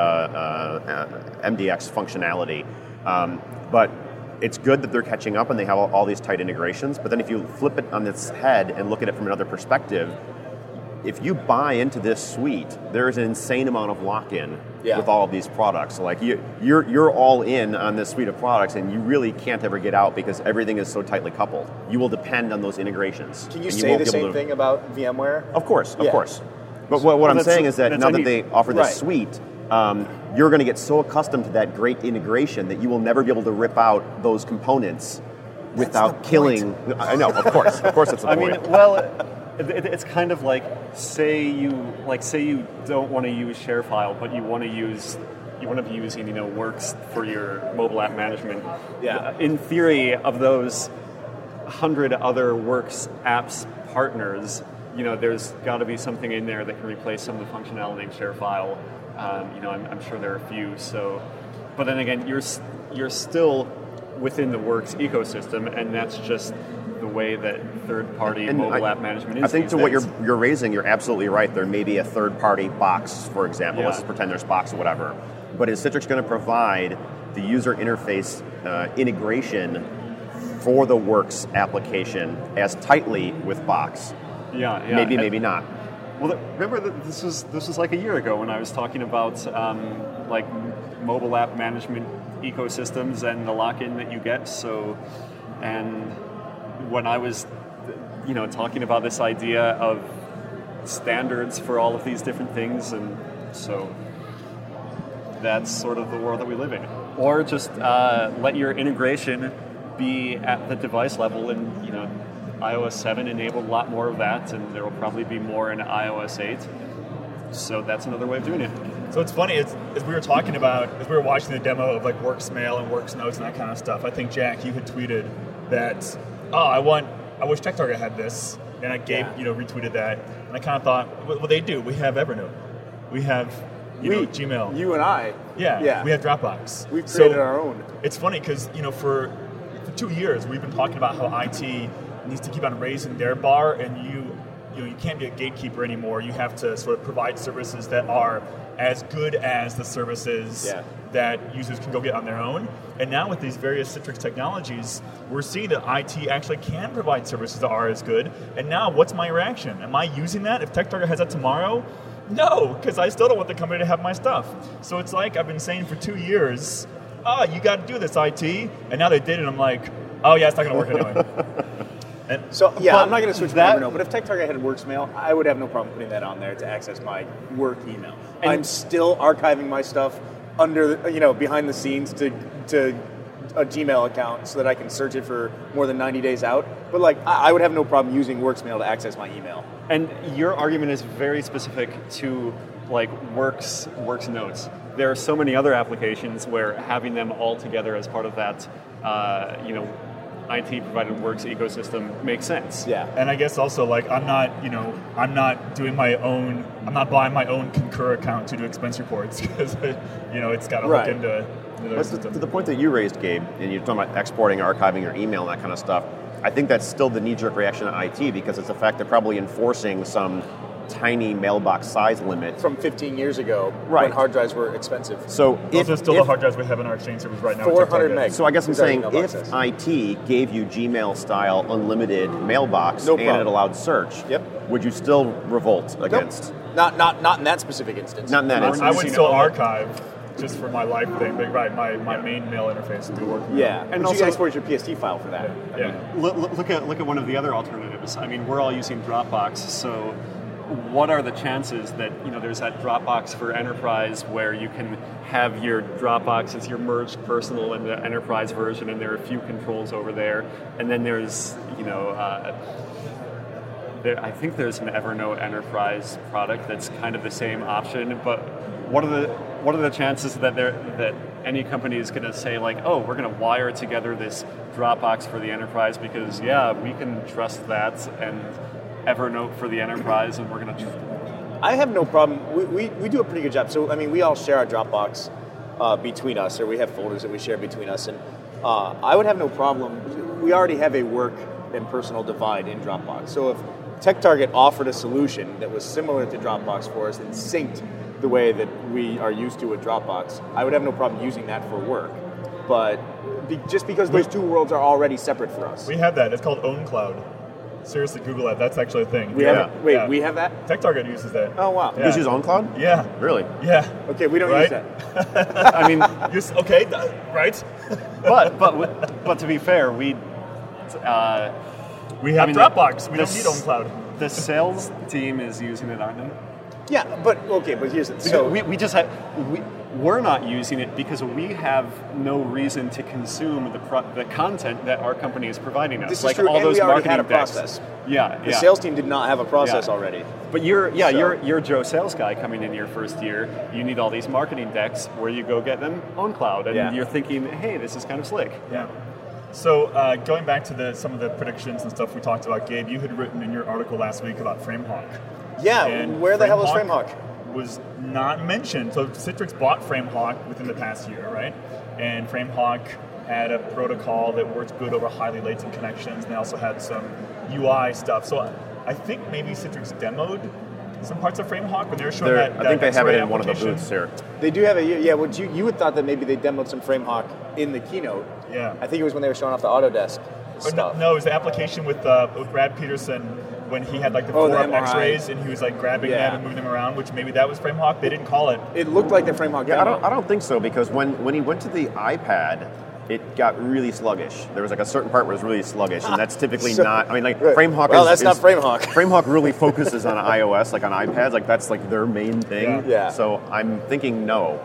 uh, M D X functionality, um, but. It's good that they're catching up and they have all, all these tight integrations, but then if you flip it on its head and look at it from another perspective, if you buy into this suite, there's an insane amount of lock-in yeah. with all of these products. Like you, you're you're all in on this suite of products, and you really can't ever get out because everything is so tightly coupled. You will depend on those integrations. Can you, you say the same to... thing about VMware? Of course, of yeah. course. But what, what well, I'm saying is that now that they offer this right. suite, um, you're going to get so accustomed to that great integration that you will never be able to rip out those components without killing. Point. I know, of course, of course, it's the I point. mean, well, it, it, it's kind of like say you like say you don't want to use ShareFile, but you want to use you want to be using you know Works for your mobile app management. Yeah. In theory, of those hundred other Works apps partners, you know, there's got to be something in there that can replace some of the functionality in ShareFile. Um, you know, I'm, I'm sure there are a few. So, but then again, you're you're still within the Works ecosystem, and that's just the way that third-party and mobile I, app management is. I think to days. what you're you're raising, you're absolutely right. There may be a third-party box, for example. Yeah. Let's just pretend there's Box or whatever. But is Citrix going to provide the user interface uh, integration for the Works application as tightly with Box? Yeah, yeah. Maybe, and, maybe not. Well, remember that this was this was like a year ago when I was talking about um, like mobile app management ecosystems and the lock-in that you get. So, and when I was, you know, talking about this idea of standards for all of these different things, and so that's sort of the world that we live in. Or just uh, let your integration be at the device level, and you know, iOS seven enabled a lot more of that, and there will probably be more in iOS eight. So that's another way of doing it. So it's funny, it's, as we were talking about, as we were watching the demo of like Works Mail and Works Notes and that kind of stuff, I think, Jack, you had tweeted that, oh, I want, I wish TechTarget had this, and I gave, Yeah. you know, retweeted that, and I kind of thought, well, they do. We have Evernote. We have, you we, know, Gmail. You and I. yeah, Yeah. we have Dropbox. We've So created our own. It's funny because, you know, for, for two years, we've been talking about how I T needs to keep on raising their bar, and you, you know, you can't be a gatekeeper anymore. You have to sort of provide services that are as good as the services Yeah. that users can go get on their own. And now with these various Citrix technologies, we're seeing that I T actually can provide services that are as good. And now what's my reaction? Am I using that? If TechTarget has that tomorrow? No, because I still don't want the company to have my stuff. So it's like I've been saying for two years, oh, you got to do this, I T. And now they did it, and I'm like, oh yeah, it's not going to work anyway. And So yeah, But I'm not going to switch that- from Evernote, but if TechTarget had Worksmail, I would have no problem putting that on there to access my work email. And- I'm still archiving my stuff under, you know, behind the scenes to to a Gmail account so that I can search it for more than ninety days out. But like, I, I would have no problem using Worksmail to access my email. And your argument is very specific to like Works Works Notes. There are so many other applications where having them all together as part of that, uh, you know, I T provided Works ecosystem makes sense. Yeah. And I guess also, like, I'm not, you know, I'm not doing my own, I'm not buying my own Concur account to do expense reports because, you know, it's got to Right. hook into, into their That's system. to the point that you raised, Gabe, and you're talking about exporting, archiving your email, and that kind of stuff. I think that's still the knee-jerk reaction to I T because it's the fact they're probably enforcing some tiny mailbox size limit. From fifteen years ago, Right. when hard drives were expensive. So Those if, are still if- the hard drives we have in our Exchange servers right now. with four hundred TechTarget. megs. So I guess I'm is our saying email if access. I T gave you Gmail style unlimited mailbox No and problem. it allowed search, Yep. would you still revolt Nope. against? Not not not in that specific instance. Not in that I instance. would- I would using still all- archive just for my life thing, but right, my, my main mail interface to work. Yeah, And and also- you can export your P S T file for that. Yeah. Look, look at look at one of the other alternatives. I mean, we're all using Dropbox, so what are the chances that, you know, there's that Dropbox for enterprise where you can have your Dropbox as your merged personal and the enterprise version, and there are a few controls over there, and then there's, you know, uh, there, I think there's an Evernote enterprise product that's kind of the same option, but what are the what are the chances that there that any company is going to say like, oh, we're going to wire together this Dropbox for the enterprise because yeah, we can trust that, and Evernote for the enterprise, and we're going to. Tr- I have no problem. We, we, we do a pretty good job. So, I mean, we all share our Dropbox uh, between us, or we have folders that we share between us. And uh, I would have no problem. We already have a work and personal divide in Dropbox. So if TechTarget offered a solution that was similar to Dropbox for us and synced the way that we are used to with Dropbox, I would have no problem using that for work. But be, just because those two worlds are already separate for us. We have that. It's called OwnCloud. Seriously, Google that. That's actually a thing. We yeah. have it? Wait, Yeah. we have that? TechTarget uses that. Oh, wow. You guys use OnCloud? Yeah. Really? Yeah. Okay, we don't Right? use that. I mean, You s- okay, th- right? but but but to be fair, we. Uh, We have I mean, Dropbox. We the don't need s- OwnCloud. The sales team is using it, aren't they? Yeah, but okay, but here's the So so we, we just have we, we're not using it because we have no reason to consume the pro, the content that our company is providing us. This is like true, all and those we already marketing had a decks. process. Yeah, the yeah. sales team did not have a process Yeah. already. But you're yeah So- you're you're Joe sales guy coming in your first year. You need all these marketing decks. Where you go get them? OwnCloud, and Yeah. you're thinking, hey, this is kind of slick. Yeah. So uh, going back to the some of the predictions and stuff we talked about, Gabe, you had written in your article last week about FrameHawk. Yeah, And where the hell is FrameHawk? Was not mentioned. So Citrix bought FrameHawk within the past year, right? And FrameHawk had a protocol that worked good over highly latent connections, and they also had some U I stuff. So I think maybe Citrix demoed some parts of FrameHawk when they were showing They're- that. I think that they have it X-ray in one of the application. booths here. They do have a yeah. What you you would thought that maybe they demoed some FrameHawk in the keynote. Yeah. I think it was when they were showing off the Autodesk. Or no, no, it was the application with, uh, with Brad Peterson when he had like the Oh, four the up M R I. X-rays and he was like grabbing Yeah. them and moving them around, which maybe that was FrameHawk. They didn't call it. It looked like the FrameHawk Yeah, I demo. don't, I don't think so because when, when he went to the iPad, it got really sluggish. There was like a certain part where it was really sluggish, and that's typically So- not. I mean, like Right. FrameHawk. Well, is, that's is- not FrameHawk. FrameHawk really focuses on iOS, like on iPads. Like that's like their main thing. Yeah. Yeah. So I'm thinking no.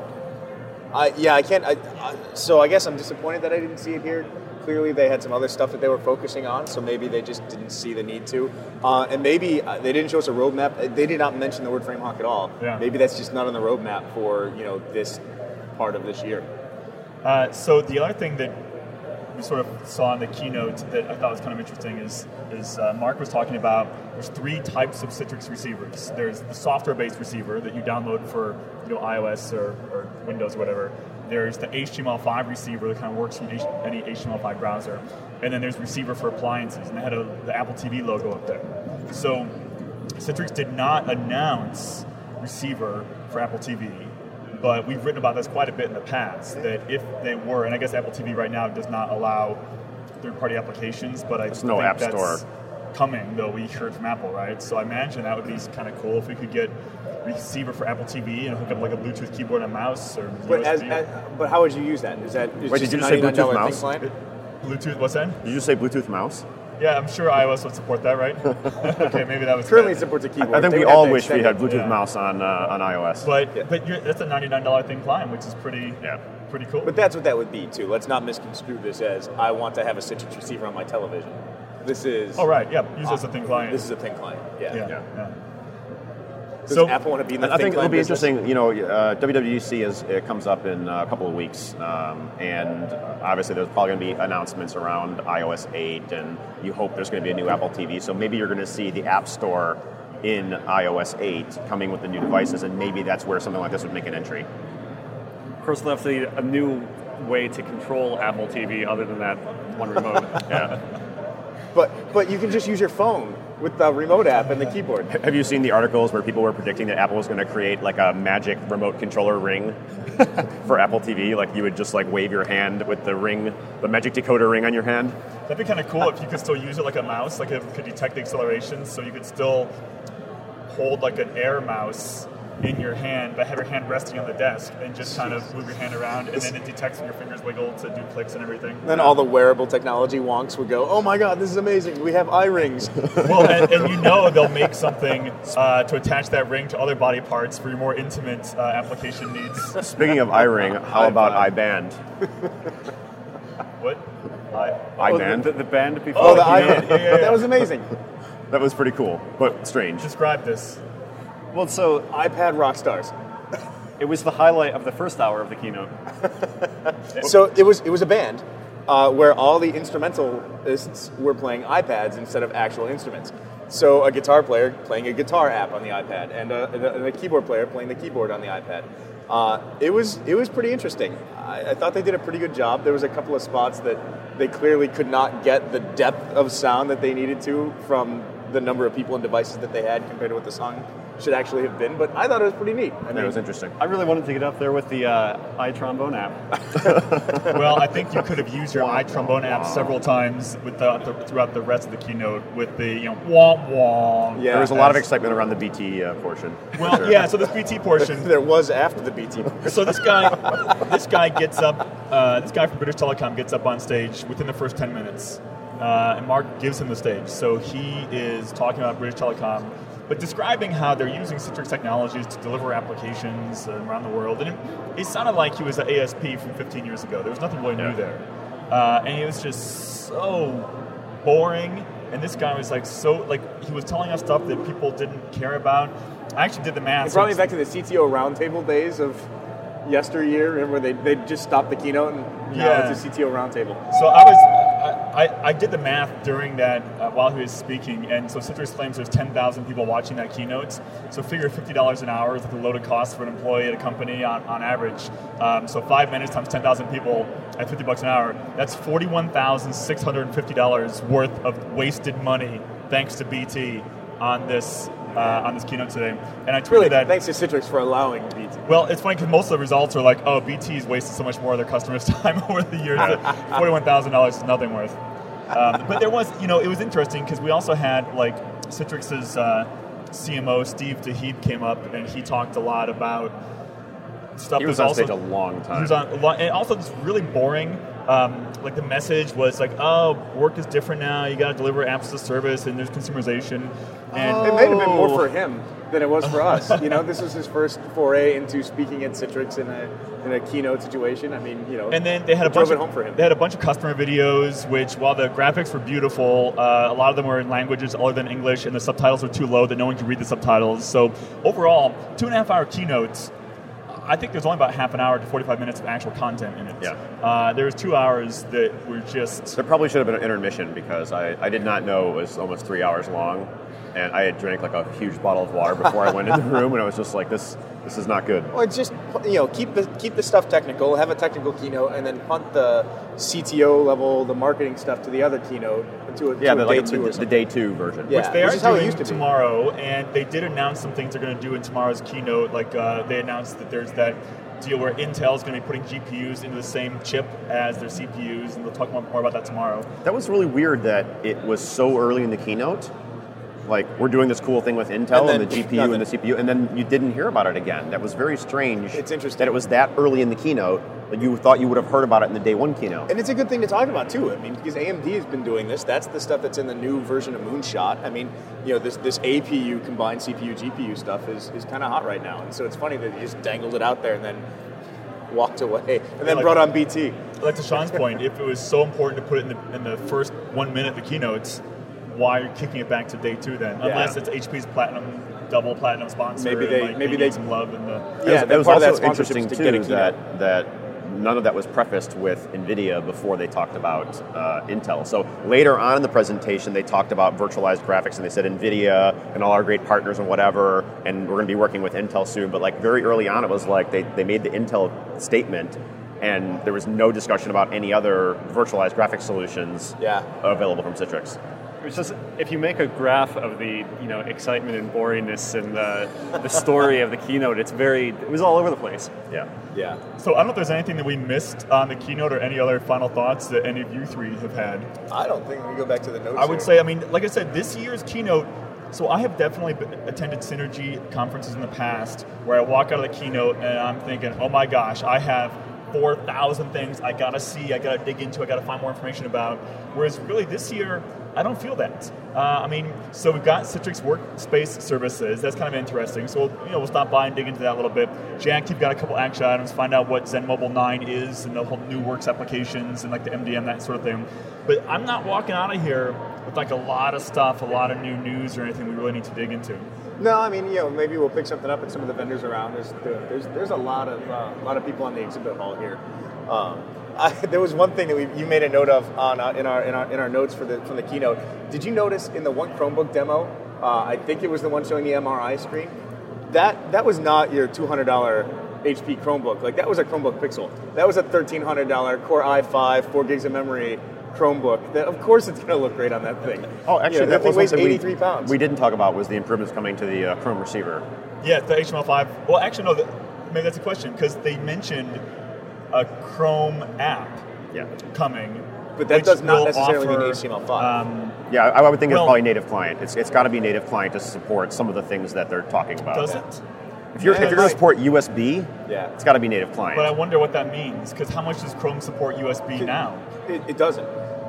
I, yeah, I can't. I, I, so I guess I'm disappointed that I didn't see it here. Clearly, they had some other stuff that they were focusing on, so maybe they just didn't see the need to. Uh, and maybe uh, they didn't show us a roadmap. They did not mention the word FrameHawk at all. Yeah. Maybe that's just not on the roadmap for you know this part of this year. Uh, so the other thing that we sort of saw in the keynote that I thought was kind of interesting is, is uh, Mark was talking about there's three types of Citrix receivers. There's the software-based receiver that you download for you know iOS or, or Windows or whatever. There's the H T M L five receiver that kind of works from H- any H T M L five browser. And then there's receiver for appliances, and they had a, the Apple T V logo up there. So Citrix did not announce receiver for Apple T V, but we've written about this quite a bit in the past, that if they were, and I guess Apple T V right now does not allow third-party applications, but I There's no think App that's Store. coming, though we heard from Apple, right? So I imagine that would be kind of cool if we could get receiver for Apple T V and hook up like a Bluetooth keyboard and mouse or But U S as, B. as but how would you use that? Is that is Wait, just did you a say ninety-nine dollars Bluetooth thing mouse? client? Bluetooth, what's that? Did you just say Bluetooth mouse? Yeah, I'm sure iOS would support that, right? Okay, maybe that was Currently, it bad. supports a keyboard. I think They we would have all to wish we extend had it. Bluetooth Yeah. mouse on uh, on iOS. But Yeah. but you're, that's a ninety-nine dollars thing client, which is pretty Yeah. pretty cool. But that's what that would be too. Let's not misconstrue this as I want to have a Citrix receiver on my television. This is oh right, yeah, use it as a thin client. This is a thin client. Yeah. yeah, Yeah. yeah. Does So- Apple want to be in the I thin think it'll client be business? interesting. You know, uh, W W D C is it comes up in a couple of weeks, um, and obviously there's probably going to be announcements around iOS eight, and you hope there's going to be a new Apple T V. So maybe you're going to see the App Store in iOS eight coming with the new devices, and maybe that's where something like this would make an entry. Of course, they'll have to need a new way to control Apple T V other than that one remote. Yeah. But but you can just use your phone with the remote app and the keyboard. Have you seen the articles where people were predicting that Apple was going to create like a magic remote controller ring for Apple T V? Like you would just like wave your hand with the ring, the magic decoder ring on your hand. That'd be kind of cool if you could still use it like a mouse, like it could detect the acceleration, so you could still hold like an air mouse in your hand, but have your hand resting on the desk and just kind of move your hand around, and then it detects when your fingers wiggle to do clicks and everything. Then all the wearable technology wonks would go, oh my god, this is amazing. We have eye rings. Well, and, and you know they'll make something uh, to attach that ring to other body parts for your more intimate uh, application needs. Speaking of iRing, how about iBand? What? I, iBand? The, the band before. Oh, the the eye keynote. ring. yeah, yeah, yeah. That was amazing. That was pretty cool, but strange. describe this. Well, so iPad rock stars. it was the highlight of the first hour of the keynote. So it was it was a band uh, where all the instrumentalists were playing iPads instead of actual instruments. So a guitar player playing a guitar app on the iPad, and a, and a, and a keyboard player playing the keyboard on the iPad. Uh, it was it was pretty interesting. I, I thought they did a pretty good job. There was a couple of spots that they clearly could not get the depth of sound that they needed to from the number of people and devices that they had compared to what the song should actually have been. But I thought it was pretty neat. I That mean, was interesting. I really wanted to get up there with the uh, iTrombone app. Well, I think you could have used your iTrombone app several times with the, the, throughout the rest of the keynote with the you know womp womp. Yeah. There was a lot of as- excitement around the B T uh, portion. Well, Sure. yeah. So this B T portion. there was after the B T. So this guy, this guy gets up. Uh, this guy from British Telecom gets up on stage within the first ten minutes, uh, and Mark gives him the stage. So he is talking about British Telecom, but describing how they're using Citrix technologies to deliver applications uh, around the world. And it, it sounded like he was at A S P from fifteen years ago. There was nothing really new there, uh, and he was just so boring. And this guy was like so like he was telling us stuff that people didn't care about. I actually did the math. It brought me so back to the C T O roundtable days of yesteryear. Remember, they they just stopped the keynote and now Yeah. it's a C T O roundtable. So I was, I, I, I did the math during that uh, while he was speaking, and so Citrix claims there's ten thousand people watching that keynote. So figure fifty dollars an hour is the loaded cost for an employee at a company on, on average. Um, so five minutes times ten thousand people at fifty bucks an hour, that's forty-one thousand six hundred fifty dollars worth of wasted money thanks to B T on this uh, on this keynote today. And I tweeted Really, that. thanks to Citrix for allowing B T. Well, it's funny because most of the results are like, oh, B T's wasted so much more of their customers' time over the years that forty-one thousand dollars is nothing worth. um, but there was, you know, it was interesting because we also had like Citrix's uh, C M O Steve Tahib came up and he talked a lot about stuff. He was that on also, stage a long time. He was on a lot, and also just really boring. Um, like the message was like, oh, work is different now. You got to deliver apps as a service, and there's consumerization. And It may have been more for him than it was for us. You know, this was his first foray into speaking at Citrix in a in a keynote situation. I mean, you know, And then they had a drove bunch it of home for him. they had a bunch of customer videos, which while the graphics were beautiful, uh, a lot of them were in languages other than English, and the subtitles were too low that no one could read the subtitles. So overall, two and a half hour keynotes. I think there's only about half an hour to forty-five minutes of actual content in it. Yeah. Uh, there was two hours that were just. There probably should have been an intermission because I, I did not know it was almost three hours long, and I had drank like a huge bottle of water before I went in the room, and I was just like, this this is not good. Or just, you know, keep the keep the stuff technical, have a technical keynote, and then punt the C T O level, the marketing stuff to the other keynote, to a, Yeah, to the, a day like, two the, or the something. day two version. Yeah. Which they which are is how it doing used to be. tomorrow, and they did announce some things they're going to do in tomorrow's keynote. Like uh, they announced that there's that deal where Intel is going to be putting G P Us into the same chip as their C P Us, and they'll talk more about that tomorrow. That was really weird that it was so early in the keynote. Like, we're doing this cool thing with Intel And and, then the G P U nothing. and the C P U, and then you didn't hear about it again. That was very strange. It's interesting. that it was that early in the keynote that you thought you would have heard about it in the day one keynote. And it's a good thing to talk about too. I mean, because A M D has been doing this. That's the stuff that's in the new version of Moonshot. I mean, you know, this this A P U combined C P U G P U stuff is, is kind of hot right now. And so it's funny that you just dangled it out there and then walked away and then like- brought on B T. Like to Sean's point, if it was so important to put it in the, in the first one minute of the keynotes, why are you kicking it back to day two then? Yeah. Unless it's H P's platinum, double platinum sponsor. Maybe and, they- like, maybe need they- some love in the. Yeah, it that was part of that also sponsorship interesting is to get a too keynote. that that none of that was prefaced with NVIDIA before they talked about uh, Intel. So later on in the presentation, they talked about virtualized graphics, and they said NVIDIA and all our great partners and whatever, and we're going to be working with Intel soon. But like very early on, it was like they, they made the Intel statement, and there was no discussion about any other virtualized graphics solutions Yeah. available from Citrix. It's just if you make a graph of the you know excitement and boringness and the the story of the keynote, it's very it was all over the place. Yeah. Yeah. So I don't know if there's anything that we missed on the keynote or any other final thoughts that any of you three have had. I don't think we go back to the notes. I would here. say, I mean, like I said, this year's keynote. So I have definitely been, attended Synergy conferences in the past where I walk out of the keynote and I'm thinking, oh my gosh, I have four thousand things I gotta see, I gotta dig into, I gotta find more information about. Whereas really this year, I don't feel that. Uh, I mean, so we've got Citrix Workspace Services. That's kind of interesting. So we'll, you know, we'll stop by and dig into that a little bit. Jack, you've got a couple action items. Find out what Zen Mobile nine is and the whole new Works applications and like the M D M, that sort of thing. But I'm not walking out of here with like a lot of stuff, a lot of new news or anything we really need to dig into. No, I mean, you know, maybe we'll pick something up at some of the vendors around. There's there's there's a lot of uh, a lot of people on the exhibit hall here. Um, I, there was one thing that we, you made a note of on uh, in our in our in our notes for the from the keynote. Did you notice in the one Chromebook demo? Uh, I think it was the one showing the M R I screen. That that was not your two hundred dollars H P Chromebook. Like that was a Chromebook Pixel. That was a thirteen hundred dollars Core i five, four gigs of memory Chromebook. That, of course, it's going to look great on that thing. Oh, actually, You know, that that thing was weighs something we- eighty-three pounds. We didn't talk about was the improvements coming to the uh, Chrome receiver. Yeah, the H T M L five. Well, actually, no, the, maybe that's a question because they mentioned a Chrome app Yeah. coming. But that which does not will necessarily mean offer, H T M L five. Um, Yeah, I, I would think Well- it's probably native client. It's it's got to be native client to support some of the things that they're talking about. does it? If you're if Yeah, you're going right. to support U S B, Yeah. it's got to be native client. But I wonder what that means because how much does Chrome support U S B now? It, it doesn't.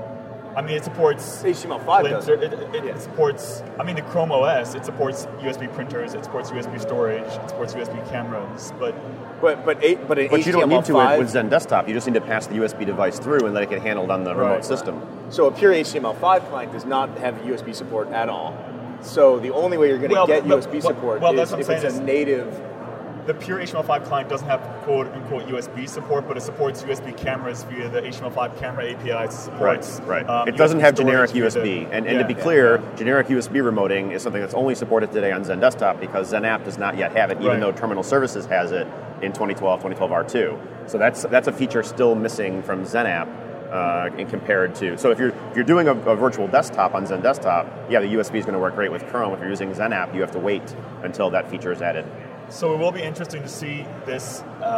I mean, it supports H T M L five does. printer- It, it, it supports. I mean, the Chrome O S. It supports U S B printers. It supports U S B storage. It supports U S B cameras. But But but eight, but an But you don't need to H T M L five, with Zen Desktop. You just need to pass the U S B device through and let it get handled on the remote Right. system. So a pure H T M L five client does not have U S B support at all. So the only way you're going to Well, get but- U S B well, support well, is that's what I'm if it's saying a is- native. the pure H T M L five client doesn't have quote unquote U S B support, but it supports U S B cameras via the H T M L five camera A P Is. It supports, Right, right. um, it doesn't U S B have storage generic via U S B. the- and, and yeah, to be yeah, clear, yeah. generic U S B remoting is something that's only supported today on Zen Desktop because Zen App does not yet have it, even Right. though Terminal Services has it in twenty twelve, twenty twelve R two. So that's that's a feature still missing from Zen App. Uh, and compared to, so if you're if you're doing a, a virtual desktop on Zen Desktop, yeah, the U S B is going to work great with Chrome. If you're using Zen App, you have to wait until that feature is added. So it will be interesting to see this uh,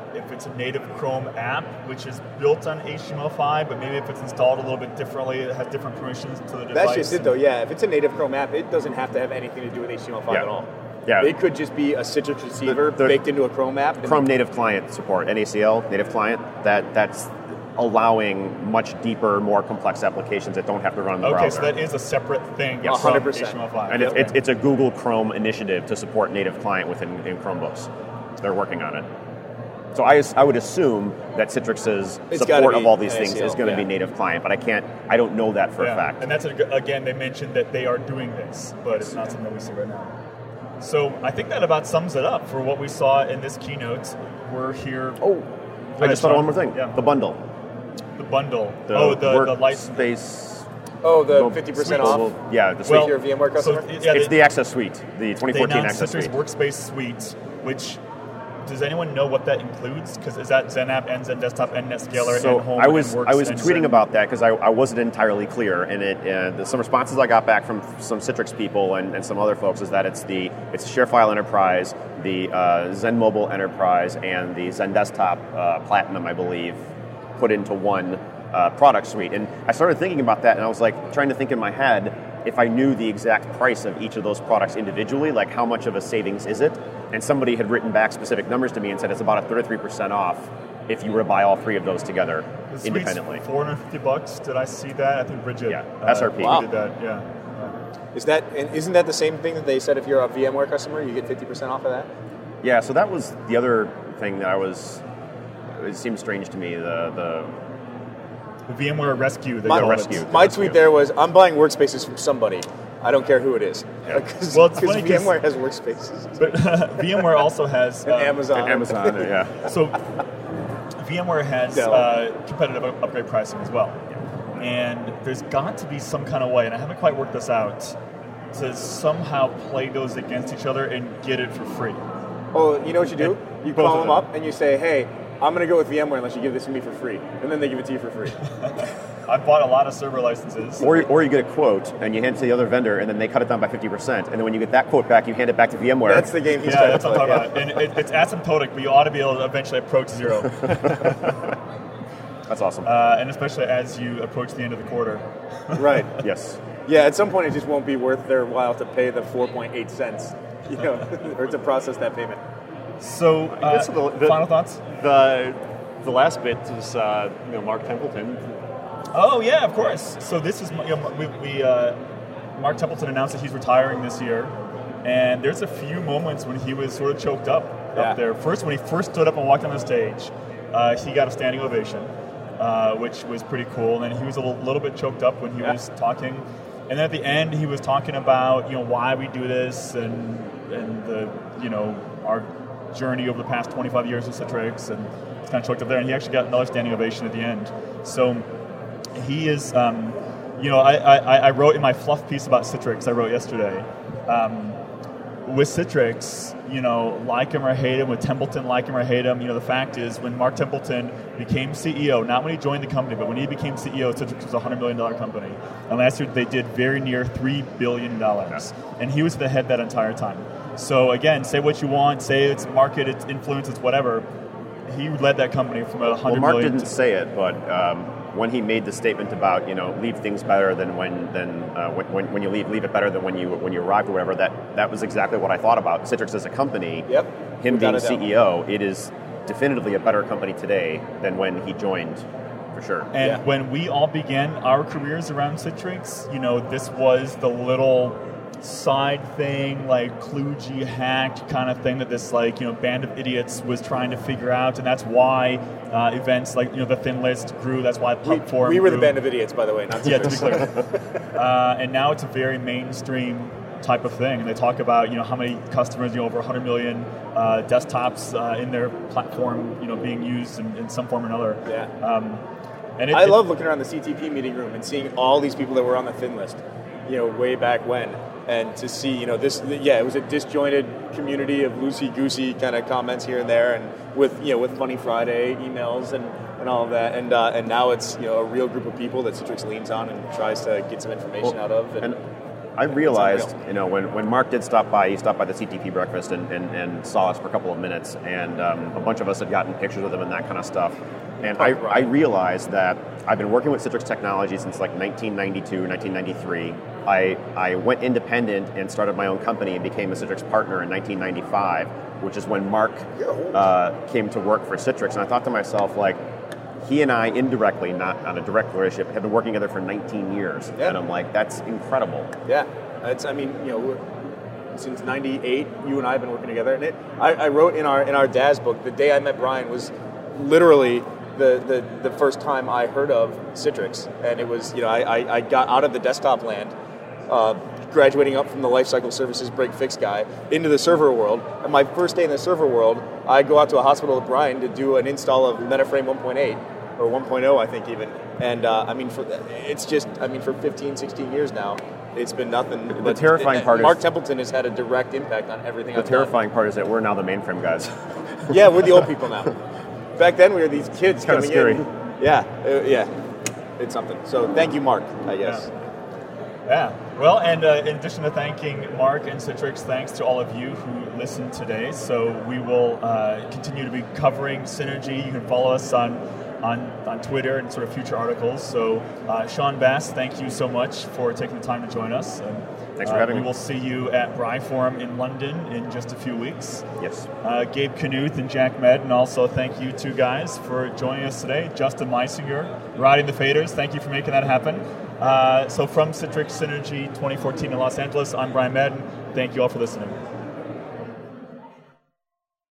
if it's a native Chrome app, which is built on H T M L five, but maybe if it's installed a little bit differently, it has different permissions to the device. That's just it, though. Yeah, if it's a native Chrome app, it doesn't have to have anything to do with H T M L five Yeah. at all. Yeah. It could just be a Citrix receiver The- the- baked into a Chrome app. Chrome native client support, N A C L native client. That that's allowing much deeper, more complex applications that don't have to run in the Okay, browser. so that is a separate thing Yes. from one hundred percent. H T M L five. And it, Okay. it's, it's a Google Chrome initiative to support native client within in Chromebooks. They're working on it. So I, I would assume that Citrix's It's gotta support be of all these N A C L, things is going to yeah. be native client, but I can't, I don't know that for Yeah, a fact. and that's a, again, they mentioned that they are doing this, but it's not something that we see right now. So I think that about sums it up for what we saw in this keynote. We're here. Oh, Go I ahead, just thought of Sean. one more thing. Yeah. The bundle. The bundle. The oh, the the light. workspace. Oh, the well, fifty percent suite. off? Well, yeah, the suite. Well, you're a VMware customer? So, yeah, it's they, the Access Suite, the twenty they fourteen announced Access Citrix Suite. Workspace Suite, which does anyone know what that includes? Because is that XenApp and XenDesktop and NetScaler So and Home I was and I was Works tweeting and about that because I, I wasn't entirely clear, and it uh, the, some responses I got back from some Citrix people and, and some other folks is that it's the it's ShareFile Enterprise, the uh, Zen Mobile Enterprise, and the XenDesktop uh, Platinum, I believe, put into one uh, product suite. And I started thinking about that, and I was like trying to think in my head if I knew the exact price of each of those products individually, like how much of a savings is it? And somebody had written back specific numbers to me and said it's about a thirty-three percent off if you were to buy all three of those together The suite's independently. four hundred fifty bucks. Did I see that? I think Bridget. Yeah, uh, S R P. tweeted that. Yeah. Is that and isn't that the same thing that they said if you're a VMware customer, you get fifty percent off of that? Yeah, so that was the other thing that I was. It seemed strange to me. The the The VMware Rescue. They My, call it. rescue. my Rescue. tweet there was, I'm buying workspaces from somebody. I don't care who it is. Because Well, it's funny 'cause- VMware has workspaces. But VMware also has And um, Amazon. and Amazon, yeah. So VMware has Dell. uh, competitive up- upgrade pricing as well, and there's got to be some kind of way, and I haven't quite worked this out, to somehow play those against each other and get it for free. Oh, you know what you do? You Both call of them them. up and you say, hey, I'm going to go with VMware unless you give this to me for free. And then they give it to you for free. I've bought a lot of server licenses. Or, or you get a quote and you hand it to the other vendor, and then they cut it down by fifty percent. And then when you get that quote back, you hand it back to VMware. That's the game he's yeah, trying that's to what play. I'm talking about. And it, it's asymptotic, but you ought to be able to eventually approach zero, That's awesome. uh, and especially as you approach the end of the quarter. Right. yes. Yeah, at some point it just won't be worth their while to pay the four point eight cents, you know, or to process that payment. So, uh, guess the- the- final thoughts? The the last bit is uh, you know Mark Templeton. Oh yeah, of course. So this is you know, we, we uh, Mark Templeton announced that he's retiring this year, and there's a few moments when he was sort of choked up Yeah. up there. First, when he first stood up and walked on the stage, uh, he got a standing ovation, uh, which was pretty cool. And then he was a little, little bit choked up when he Yeah. was talking, and then at the end he was talking about you know why we do this and and the you know our journey over the past twenty-five years of Citrix, and he's kind of choked up there. And he actually got another standing ovation at the end. So. He is, um, you know, I, I, I wrote in my fluff piece about Citrix I wrote yesterday. Um, with Citrix, you know, like him or hate him, with Templeton, like him or hate him, you know, the fact is when Mark Templeton became C E O, not when he joined the company, but when he became C E O, Citrix was a one hundred million dollars company. And last year they did very near three billion dollars. And he was the head that entire time. So again, say what you want, say it's market, it's influence, it's whatever. He led that company from a one hundred Well, Mark million didn't to say it, but um, when he made the statement about you know leave things better than when than uh, when, when you leave leave it better than when you when you arrived or whatever, that that was exactly what I thought about Citrix as a company. Yep. Him being Without a doubt. C E O, it is definitively a better company today than when he joined, for sure. And Yeah. when we all began our careers around Citrix, you know, this was the little side thing, like kludgy hacked kind of thing that this like, you know, band of idiots was trying to figure out. And that's why uh, events like, you know, the Thin List grew. That's why We, Pub Forum we were the grew. band of idiots, by the way, not Yeah, to be Citrix. clear. uh, and now it's a very mainstream type of thing. And they talk about, you know, how many customers, you know, over one hundred million uh, desktops uh, in their platform, you know, being used in, in some form or another. Yeah. Um, and it, I it- love looking around the C T P meeting room and seeing all these people that were on the thin list, you know, way back when. And to see, you know, this, yeah, it was a disjointed community of loosey-goosey kind of comments here and there, and with, you know, with Funny Friday emails and, and all of that. And uh, and now it's, you know, a real group of people that Citrix leans on and tries to get some information Well, out of. And, and I realized, you know, when, when Mark did stop by, he stopped by the C T P breakfast and, and, and saw us for a couple of minutes, and um, a bunch of us had gotten pictures with him and that kind of stuff. And I, I realized that I've been working with Citrix Technology since like nineteen ninety-two, nineteen ninety-three. I, I went independent and started my own company and became a Citrix partner in nineteen ninety-five, which is when Mark uh, came to work for Citrix. And I thought to myself, like, he and I indirectly, not on a direct relationship, have been working together for nineteen years. Yeah. And I'm like, that's incredible. Yeah. It's, I mean, you know, since ninety-eight, you and I have been working together. And it, I, I wrote in our in our D A S book, the day I met Brian was literally the, the, the first time I heard of Citrix. And it was, you know, I, I, I got out of the desktop land, uh, graduating up from the lifecycle services break fix guy into the server world. And my first day in the server world, I go out to a hospital with Brian to do an install of MetaFrame one point eight, or one point oh, I think even. And uh, I mean, for it's just, I mean, for fifteen, sixteen years now, it's been nothing. The but terrifying it, part Mark is... Templeton has had a direct impact on everything The I've terrifying done. part is that we're now the mainframe guys. Yeah, we're the old people now. Back then, we were these kids It's kind of coming scary. in. Yeah, uh, yeah. It's something. So thank you, Mark, I guess. Yeah. Yeah. Well, and uh, in addition to thanking Mark and Citrix, thanks to all of you who listened today. So we will uh, continue to be covering Synergy. You can follow us on on, on Twitter and sort of future articles. So uh, Sean Bass, thank you so much for taking the time to join us. And, Thanks for uh, having we me. will see you at Bryforum in London in just a few weeks. Yes. Uh, Gabe Knuth and Jack Med, and also thank you two guys for joining us today. Justin Meisinger, riding the faders. Thank you for making that happen. Uh, so from Citrix Synergy twenty fourteen in Los Angeles, I'm Brian Madden. Thank you all for listening.